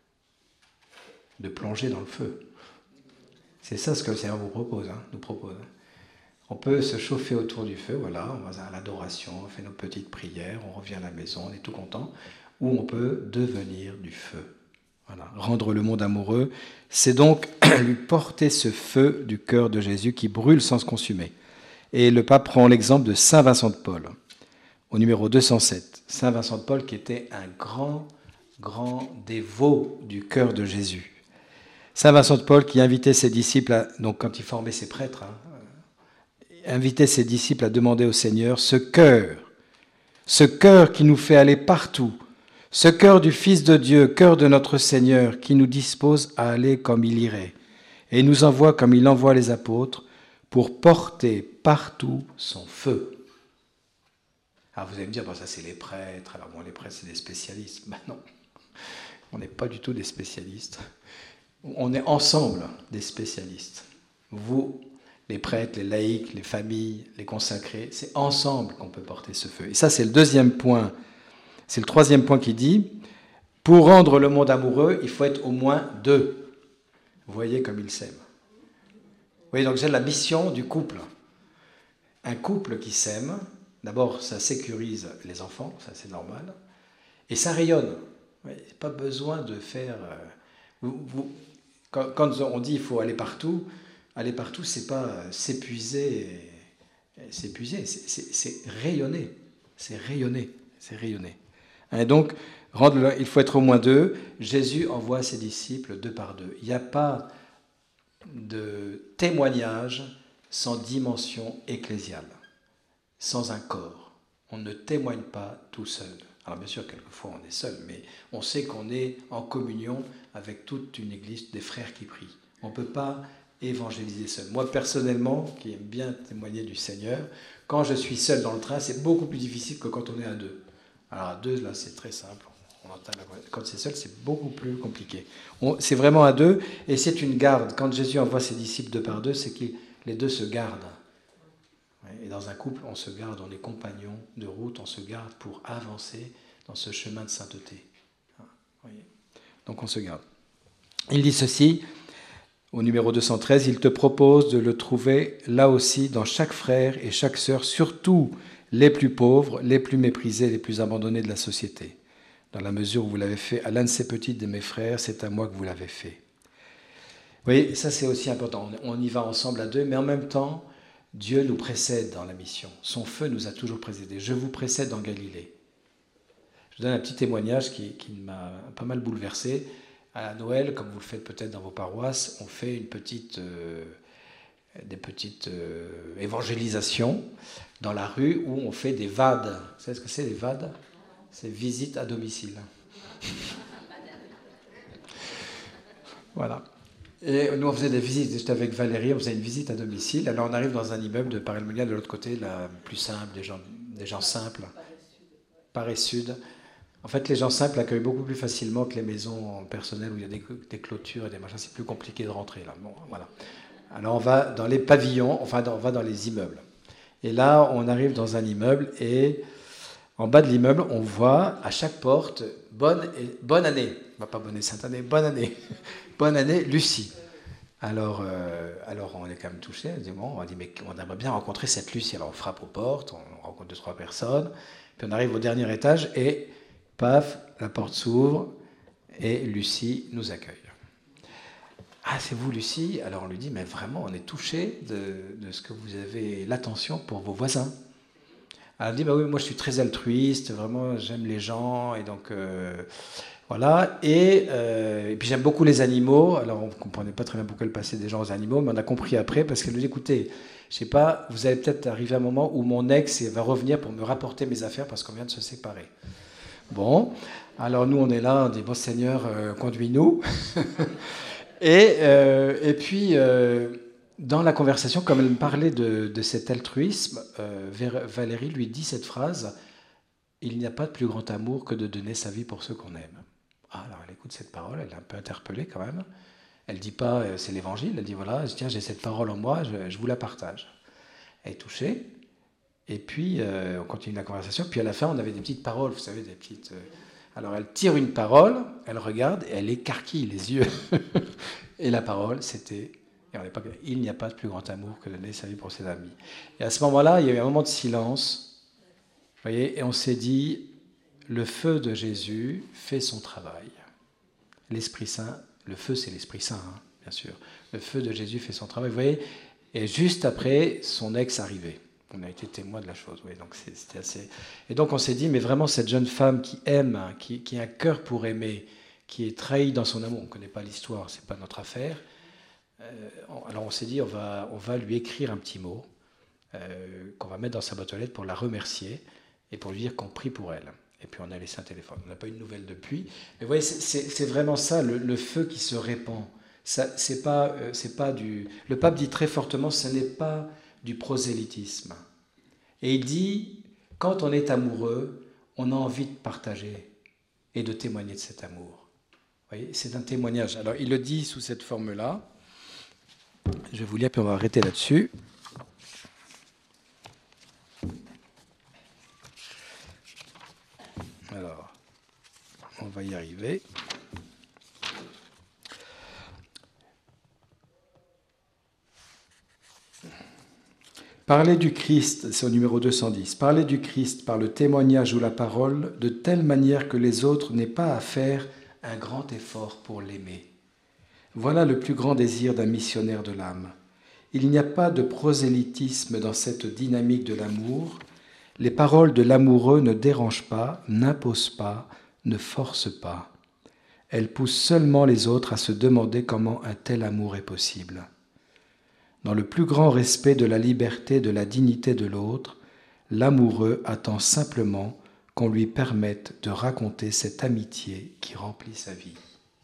de plonger dans le feu. C'est ça ce que le Seigneur vous propose, hein, nous propose. On peut se chauffer autour du feu, voilà, on va à l'adoration, on fait nos petites prières, on revient à la maison, on est tout content, ou on peut devenir du feu. Voilà. Rendre le monde amoureux, c'est donc lui porter ce feu du cœur de Jésus qui brûle sans se consumer. Et le pape prend l'exemple de saint Vincent de Paul, au numéro deux cent sept. Saint Vincent de Paul qui était un grand, grand dévot du cœur de Jésus. Saint Vincent de Paul qui invitait ses disciples, à, donc quand il formait ses prêtres, hein, invitait ses disciples à demander au Seigneur ce cœur, ce cœur qui nous fait aller partout, ce cœur du Fils de Dieu, cœur de notre Seigneur, qui nous dispose à aller comme il irait, et nous envoie comme il envoie les apôtres, pour porter partout son feu. Alors vous allez me dire, bon, ça c'est les prêtres, alors bon, les prêtres c'est des spécialistes. Ben non, on n'est pas du tout des spécialistes. On est ensemble des spécialistes. Vous, les prêtres, les laïcs, les familles, les consacrés, c'est ensemble qu'on peut porter ce feu. Et ça c'est le deuxième point. C'est le troisième point qui dit, pour rendre le monde amoureux, il faut être au moins deux. Vous voyez comme ils s'aiment. Vous voyez, donc c'est la mission du couple. Un couple qui s'aime, d'abord ça sécurise les enfants, ça c'est normal, et ça rayonne. Il n'y a pas besoin de faire... Euh, vous, vous, quand, quand on dit qu'il faut aller partout, aller partout, c'est pas euh, s'épuiser, s'épuiser, c'est, c'est, c'est rayonner, c'est rayonner, c'est rayonner. Et donc, il faut être au moins deux. Jésus envoie ses disciples deux par deux. Il n'y a pas de témoignage sans dimension ecclésiale, sans un corps. On ne témoigne pas tout seul. Alors bien sûr, quelquefois on est seul, mais on sait qu'on est en communion avec toute une église, des frères qui prient. On ne peut pas évangéliser seul. Moi, personnellement, qui aime bien témoigner du Seigneur, quand je suis seul dans le train, c'est beaucoup plus difficile que quand on est à deux. Alors à deux, là, c'est très simple. On entend la voix. Quand c'est seul, c'est beaucoup plus compliqué. On, c'est vraiment à deux, et c'est une garde. Quand Jésus envoie ses disciples deux par deux, c'est que les deux se gardent. Et dans un couple, on se garde, on est compagnons de route, on se garde pour avancer dans ce chemin de sainteté. Donc on se garde. Il dit ceci, au numéro deux cent treize, il te propose de le trouver là aussi dans chaque frère et chaque sœur, surtout les plus pauvres, les plus méprisés, les plus abandonnés de la société. Dans la mesure où vous l'avez fait à l'un de ces petits de mes frères, c'est à moi que vous l'avez fait. Vous voyez, ça c'est aussi important. On y va ensemble à deux, mais en même temps, Dieu nous précède dans la mission. Son feu nous a toujours précédés. Je vous précède en Galilée. Je vous donne un petit témoignage qui, qui m'a pas mal bouleversé. À Noël, comme vous le faites peut-être dans vos paroisses, on fait une petite, euh, des petites euh, évangélisations dans la rue où on fait des V A D. Vous savez ce que c'est, les V A D? C'est visite à domicile. Voilà. Et nous, on faisait des visites. J'étais avec Valérie, on faisait une visite à domicile. Alors, on arrive dans un immeuble de Paray-le-Monial, de l'autre côté, la plus simple, des gens, des gens simples. Paray Sud. En fait, les gens simples accueillent beaucoup plus facilement que les maisons personnelles où il y a des, des clôtures et des machins. C'est plus compliqué de rentrer, là. Bon, voilà. Alors, on va dans les pavillons, enfin, on va dans les immeubles. Et là, on arrive dans un immeuble et en bas de l'immeuble, on voit à chaque porte « Bonne, et, bonne année ». Pas bonne et sainte année, bonne année. Bonne année, Lucie. Alors, euh, alors on est quand même touchés. On dit, bon, on dit, mais on aimerait bien rencontrer cette Lucie. Alors on frappe aux portes, on rencontre deux, trois personnes. Puis on arrive au dernier étage et, paf, la porte s'ouvre et Lucie nous accueille. Ah, c'est vous, Lucie? Alors on lui dit, mais vraiment, on est touchés de, de ce que vous avez l'attention pour vos voisins. Alors elle dit, bah oui, moi je suis très altruiste, vraiment, j'aime les gens, et donc... Euh, Voilà, et, euh, et puis j'aime beaucoup les animaux. Alors on ne comprenait pas très bien pourquoi elle passait des gens aux animaux, mais on a compris après parce qu'elle nous dit, écoutez, je sais pas, vous allez peut-être arriver à un moment où mon ex va revenir pour me rapporter mes affaires parce qu'on vient de se séparer. Bon, alors nous on est là, on dit, bon Seigneur, euh, conduis-nous. et, euh, et puis, euh, dans la conversation, comme elle me parlait de, de cet altruisme, euh, Valérie lui dit cette phrase, il n'y a pas de plus grand amour que de donner sa vie pour ceux qu'on aime. Ah, alors elle écoute cette parole, elle est un peu interpellée quand même. Elle ne dit pas euh, c'est l'évangile, elle dit voilà, tiens, j'ai cette parole en moi, je, je vous la partage. Elle est touchée, et puis euh, on continue la conversation, puis à la fin on avait des petites paroles, vous savez, des petites... euh, Alors elle tire une parole, elle regarde, et elle écarquille les yeux. Et la parole, c'était, et on n'est pas, il n'y a pas de plus grand amour que de donner sa vie pour ses amis. Et à ce moment-là, il y a eu un moment de silence, vous voyez, et on s'est dit, le feu de Jésus fait son travail. L'Esprit Saint, le feu c'est l'Esprit Saint, hein, bien sûr. Le feu de Jésus fait son travail, vous voyez. Et juste après, son ex arrivait. On a été témoin de la chose, oui. Donc c'était assez. Et donc on s'est dit, mais vraiment cette jeune femme qui aime, qui, qui a un cœur pour aimer, qui est trahie dans son amour. On ne connaît pas l'histoire, c'est pas notre affaire. Euh, alors on s'est dit, on va, on va lui écrire un petit mot euh, qu'on va mettre dans sa boîte aux lettres pour la remercier et pour lui dire qu'on prie pour elle. Et puis on a laissé un téléphone. On n'a pas eu de nouvelles depuis. Mais vous voyez, c'est vraiment ça, le, le feu qui se répand. Ça, c'est pas, euh, c'est pas du... Le pape dit très fortement, ce n'est pas du prosélytisme. Et il dit, quand on est amoureux, on a envie de partager et de témoigner de cet amour. Vous voyez, c'est un témoignage. Alors il le dit sous cette forme-là. Je vais vous lire, puis on va arrêter là-dessus. Alors, on va y arriver. Parler du Christ, c'est au numéro deux cent dix. Parler du Christ par le témoignage ou la parole de telle manière que les autres n'aient pas à faire un grand effort pour l'aimer. Voilà le plus grand désir d'un missionnaire de l'âme. Il n'y a pas de prosélytisme dans cette dynamique de l'amour. Les paroles de l'amoureux ne dérangent pas, n'imposent pas, ne forcent pas. Elles poussent seulement les autres à se demander comment un tel amour est possible. Dans le plus grand respect de la liberté, de la dignité de l'autre, l'amoureux attend simplement qu'on lui permette de raconter cette amitié qui remplit sa vie.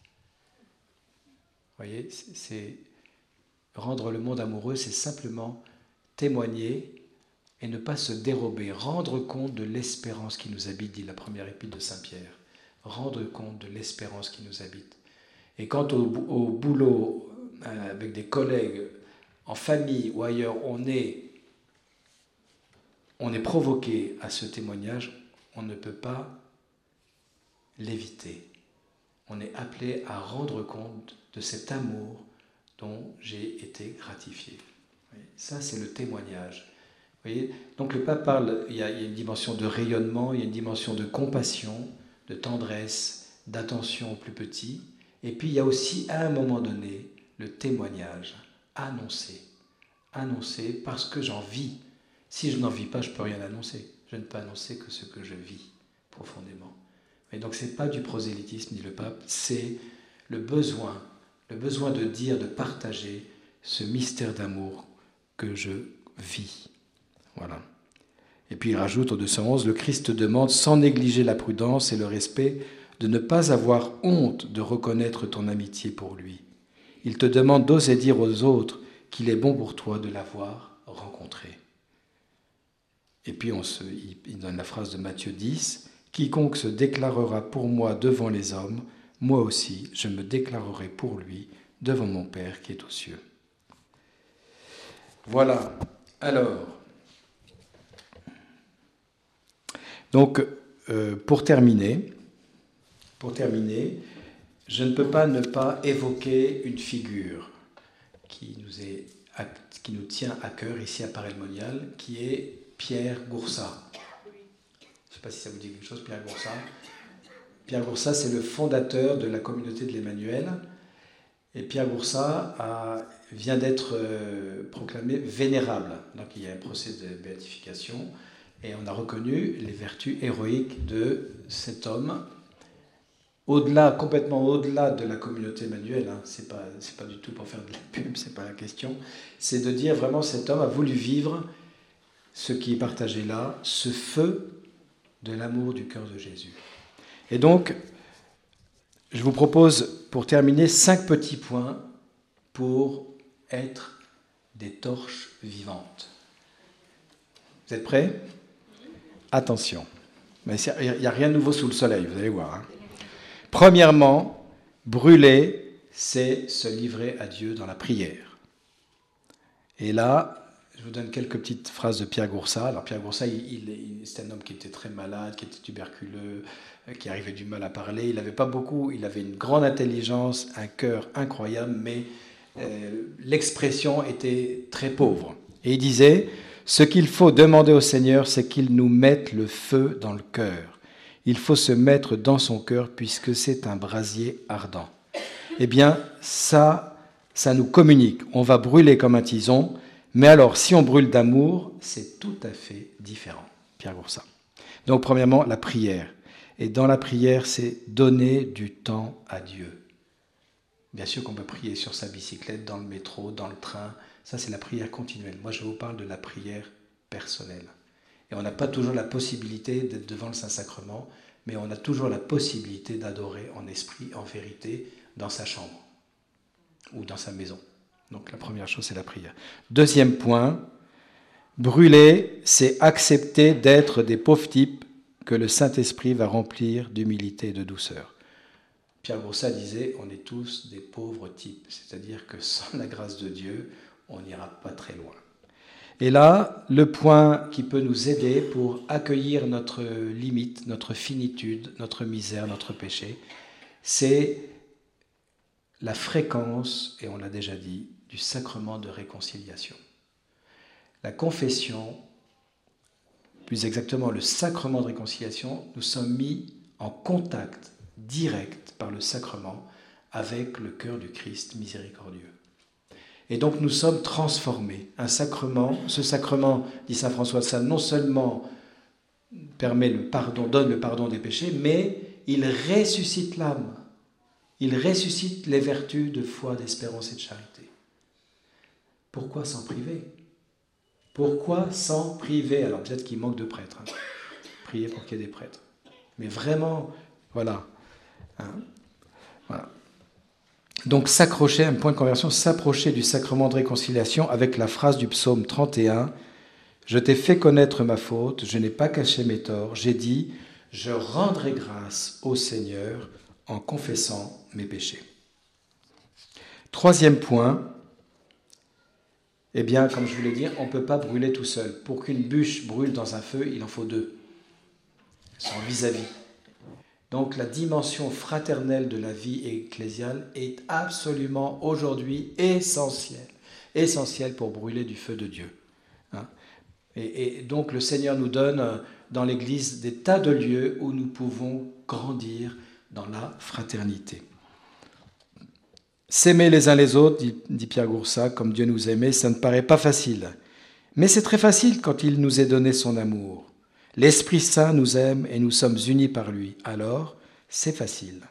Vous voyez, c'est rendre le monde amoureux, c'est simplement témoigner et ne pas se dérober, rendre compte de l'espérance qui nous habite, dit la première épître de Saint Pierre. Rendre compte de l'espérance qui nous habite. Et quand au, au boulot, avec des collègues, en famille ou ailleurs, on est, on est provoqué à ce témoignage, on ne peut pas l'éviter. On est appelé à rendre compte de cet amour dont j'ai été gratifié. Ça, c'est le témoignage. Vous voyez ? Donc le pape parle, il y, a, il y a une dimension de rayonnement, il y a une dimension de compassion, de tendresse, d'attention aux plus petits. Et puis il y a aussi, à un moment donné, le témoignage, annoncer. Annoncer parce que j'en vis. Si je n'en vis pas, je ne peux rien annoncer. Je ne peux annoncer que ce que je vis profondément. Et donc ce n'est pas du prosélytisme, dit le pape, c'est le besoin, le besoin de dire, de partager ce mystère d'amour que je vis. Voilà. Et puis il rajoute au deux cent onze, le Christ demande, sans négliger la prudence et le respect, de ne pas avoir honte de reconnaître ton amitié pour lui. Il te demande d'oser dire aux autres qu'il est bon pour toi de l'avoir rencontré. Et puis on se, il donne la phrase de Matthieu dix, « Quiconque se déclarera pour moi devant les hommes, moi aussi je me déclarerai pour lui devant mon Père qui est aux cieux. » Voilà. Alors, donc euh, pour terminer, pour terminer, je ne peux pas ne pas évoquer une figure qui nous, est, qui nous tient à cœur ici à Paray-le-Monial, qui est Pierre Goursat. Je ne sais pas si ça vous dit quelque chose, Pierre Goursat. Pierre Goursat, c'est le fondateur de la communauté de l'Emmanuel. Et Pierre Goursat a, vient d'être euh, proclamé vénérable. Donc il y a un procès de béatification et on a reconnu les vertus héroïques de cet homme au-delà, complètement au-delà de la communauté Emmanuel, hein, c'est pas, c'est pas du tout pour faire de la pub, c'est pas la question, c'est de dire vraiment cet homme a voulu vivre ce qui est partagé là, ce feu de l'amour du cœur de Jésus. Et donc, je vous propose, pour terminer, cinq petits points pour être des torches vivantes. Vous êtes prêts ? Attention. Mais il n'y a rien de nouveau sous le soleil, vous allez voir. Hein. Premièrement, brûler, c'est se livrer à Dieu dans la prière. Et là, je vous donne quelques petites phrases de Pierre Goursat. Alors Pierre Goursat, il, il, c'est un homme qui était très malade, qui était tuberculeux, qui arrivait du mal à parler. Il n'avait pas beaucoup, il avait une grande intelligence, un cœur incroyable, mais euh, l'expression était très pauvre. Et il disait, ce qu'il faut demander au Seigneur, c'est qu'il nous mette le feu dans le cœur. Il faut se mettre dans son cœur puisque c'est un brasier ardent. Eh bien, ça, ça nous communique. On va brûler comme un tison, mais alors, si on brûle d'amour, c'est tout à fait différent. Pierre Goursat. Donc, premièrement, la prière. Et dans la prière, c'est donner du temps à Dieu. Bien sûr qu'on peut prier sur sa bicyclette, dans le métro, dans le train. Ça, c'est la prière continuelle. Moi, je vous parle de la prière personnelle. Et on n'a pas toujours la possibilité d'être devant le Saint-Sacrement, mais on a toujours la possibilité d'adorer en esprit, en vérité, dans sa chambre ou dans sa maison. Donc la première chose, c'est la prière. Deuxième point, brûler, c'est accepter d'être des pauvres types que le Saint-Esprit va remplir d'humilité et de douceur. Pierre Goursat disait, on est tous des pauvres types, c'est-à-dire que sans la grâce de Dieu, on n'ira pas très loin. Et là, le point qui peut nous aider pour accueillir notre limite, notre finitude, notre misère, notre péché, c'est la fréquence, et on l'a déjà dit, du sacrement de réconciliation. La confession, plus exactement le sacrement de réconciliation, nous sommes mis en contact direct par le sacrement avec le cœur du Christ miséricordieux. Et donc nous sommes transformés. Un sacrement, ce sacrement, dit saint François de Sales, non seulement permet le pardon, donne le pardon des péchés, mais il ressuscite l'âme. Il ressuscite les vertus de foi, d'espérance et de charité. Pourquoi s'en priver ? Pourquoi s'en priver ? Alors peut-être qu'il manque de prêtres. Hein. Priez pour qu'il y ait des prêtres. Mais vraiment, voilà. Hein, voilà. Donc s'accrocher, un point de conversion, s'approcher du sacrement de réconciliation avec la phrase du psaume trente et un. « Je t'ai fait connaître ma faute, je n'ai pas caché mes torts, j'ai dit, je rendrai grâce au Seigneur en confessant mes péchés. » Troisième point, eh bien, comme je vous l'ai dit, on ne peut pas brûler tout seul. Pour qu'une bûche brûle dans un feu, il en faut deux. Ils sont vis-à-vis. Donc la dimension fraternelle de la vie ecclésiale est absolument aujourd'hui essentielle. Essentielle pour brûler du feu de Dieu. Hein? Et, et donc le Seigneur nous donne dans l'Église des tas de lieux où nous pouvons grandir dans la fraternité. S'aimer les uns les autres, dit, dit Pierre Goursat, comme Dieu nous aimait, ça ne paraît pas facile. Mais c'est très facile quand il nous est donné son amour. L'Esprit Saint nous aime et nous sommes unis par lui. Alors, c'est facile.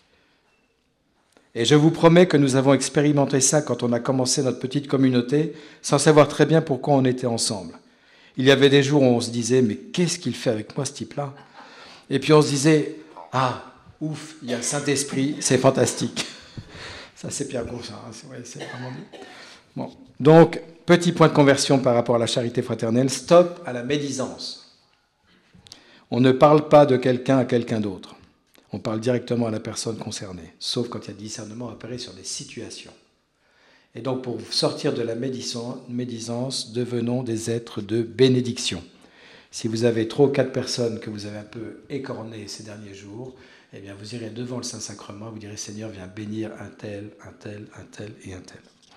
Et je vous promets que nous avons expérimenté ça quand on a commencé notre petite communauté, sans savoir très bien pourquoi on était ensemble. Il y avait des jours où on se disait, mais qu'est-ce qu'il fait avec moi, ce type-là ? Et puis on se disait, ah, ouf, il y a le Saint-Esprit, c'est fantastique. Ça, c'est Pierre Goursat, hein, c'est, ouais, c'est vraiment bien. Bon. Donc, petit point de conversion par rapport à la charité fraternelle, stop à la médisance. On ne parle pas de quelqu'un à quelqu'un d'autre. On parle directement à la personne concernée, sauf quand il y a discernement opéré sur des situations. Et donc, pour sortir de la médisance, devenons des êtres de bénédiction. Si vous avez trois ou quatre personnes que vous avez un peu écornées ces derniers jours, eh bien, vous irez devant le Saint-Sacrement, vous direz, Seigneur, viens bénir un tel, un tel, un tel et un tel.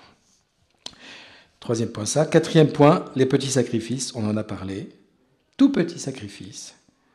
Troisième point, ça. Quatrième point, les petits sacrifices, on en a parlé. Tout petit sacrifice.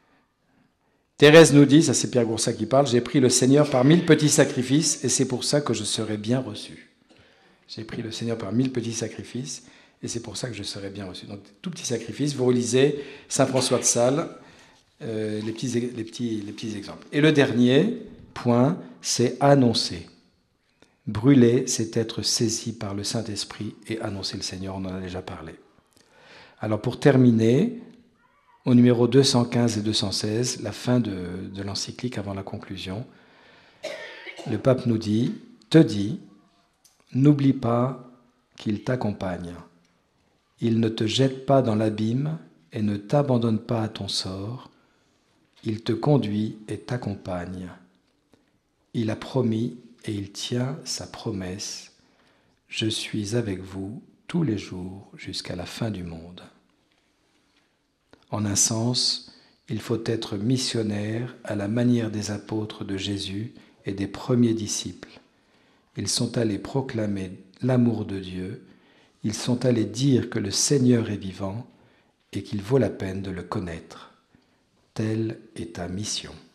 Thérèse nous dit, ça c'est Pierre Goursat qui parle, j'ai pris le Seigneur par mille petits sacrifices et c'est pour ça que je serai bien reçu. J'ai pris le Seigneur par mille petits sacrifices et c'est pour ça que je serai bien reçu. Donc, tout petit sacrifice, vous relisez saint François de Sales, euh, les, petits, les, petits, les petits exemples. Et le dernier Point, c'est annoncer. Brûler, c'est être saisi par le Saint-Esprit et annoncer le Seigneur, on en a déjà parlé. Alors pour terminer, au numéro deux cent quinze et deux cent seize, la fin de, de l'encyclique avant la conclusion, le pape nous dit, te dit, n'oublie pas qu'il t'accompagne. Il ne te jette pas dans l'abîme et ne t'abandonne pas à ton sort. Il te conduit et t'accompagne. Il a promis et il tient sa promesse. Je suis avec vous tous les jours jusqu'à la fin du monde. En un sens, il faut être missionnaire à la manière des apôtres de Jésus et des premiers disciples. Ils sont allés proclamer l'amour de Dieu, ils sont allés dire que le Seigneur est vivant et qu'il vaut la peine de le connaître. Telle est ta mission.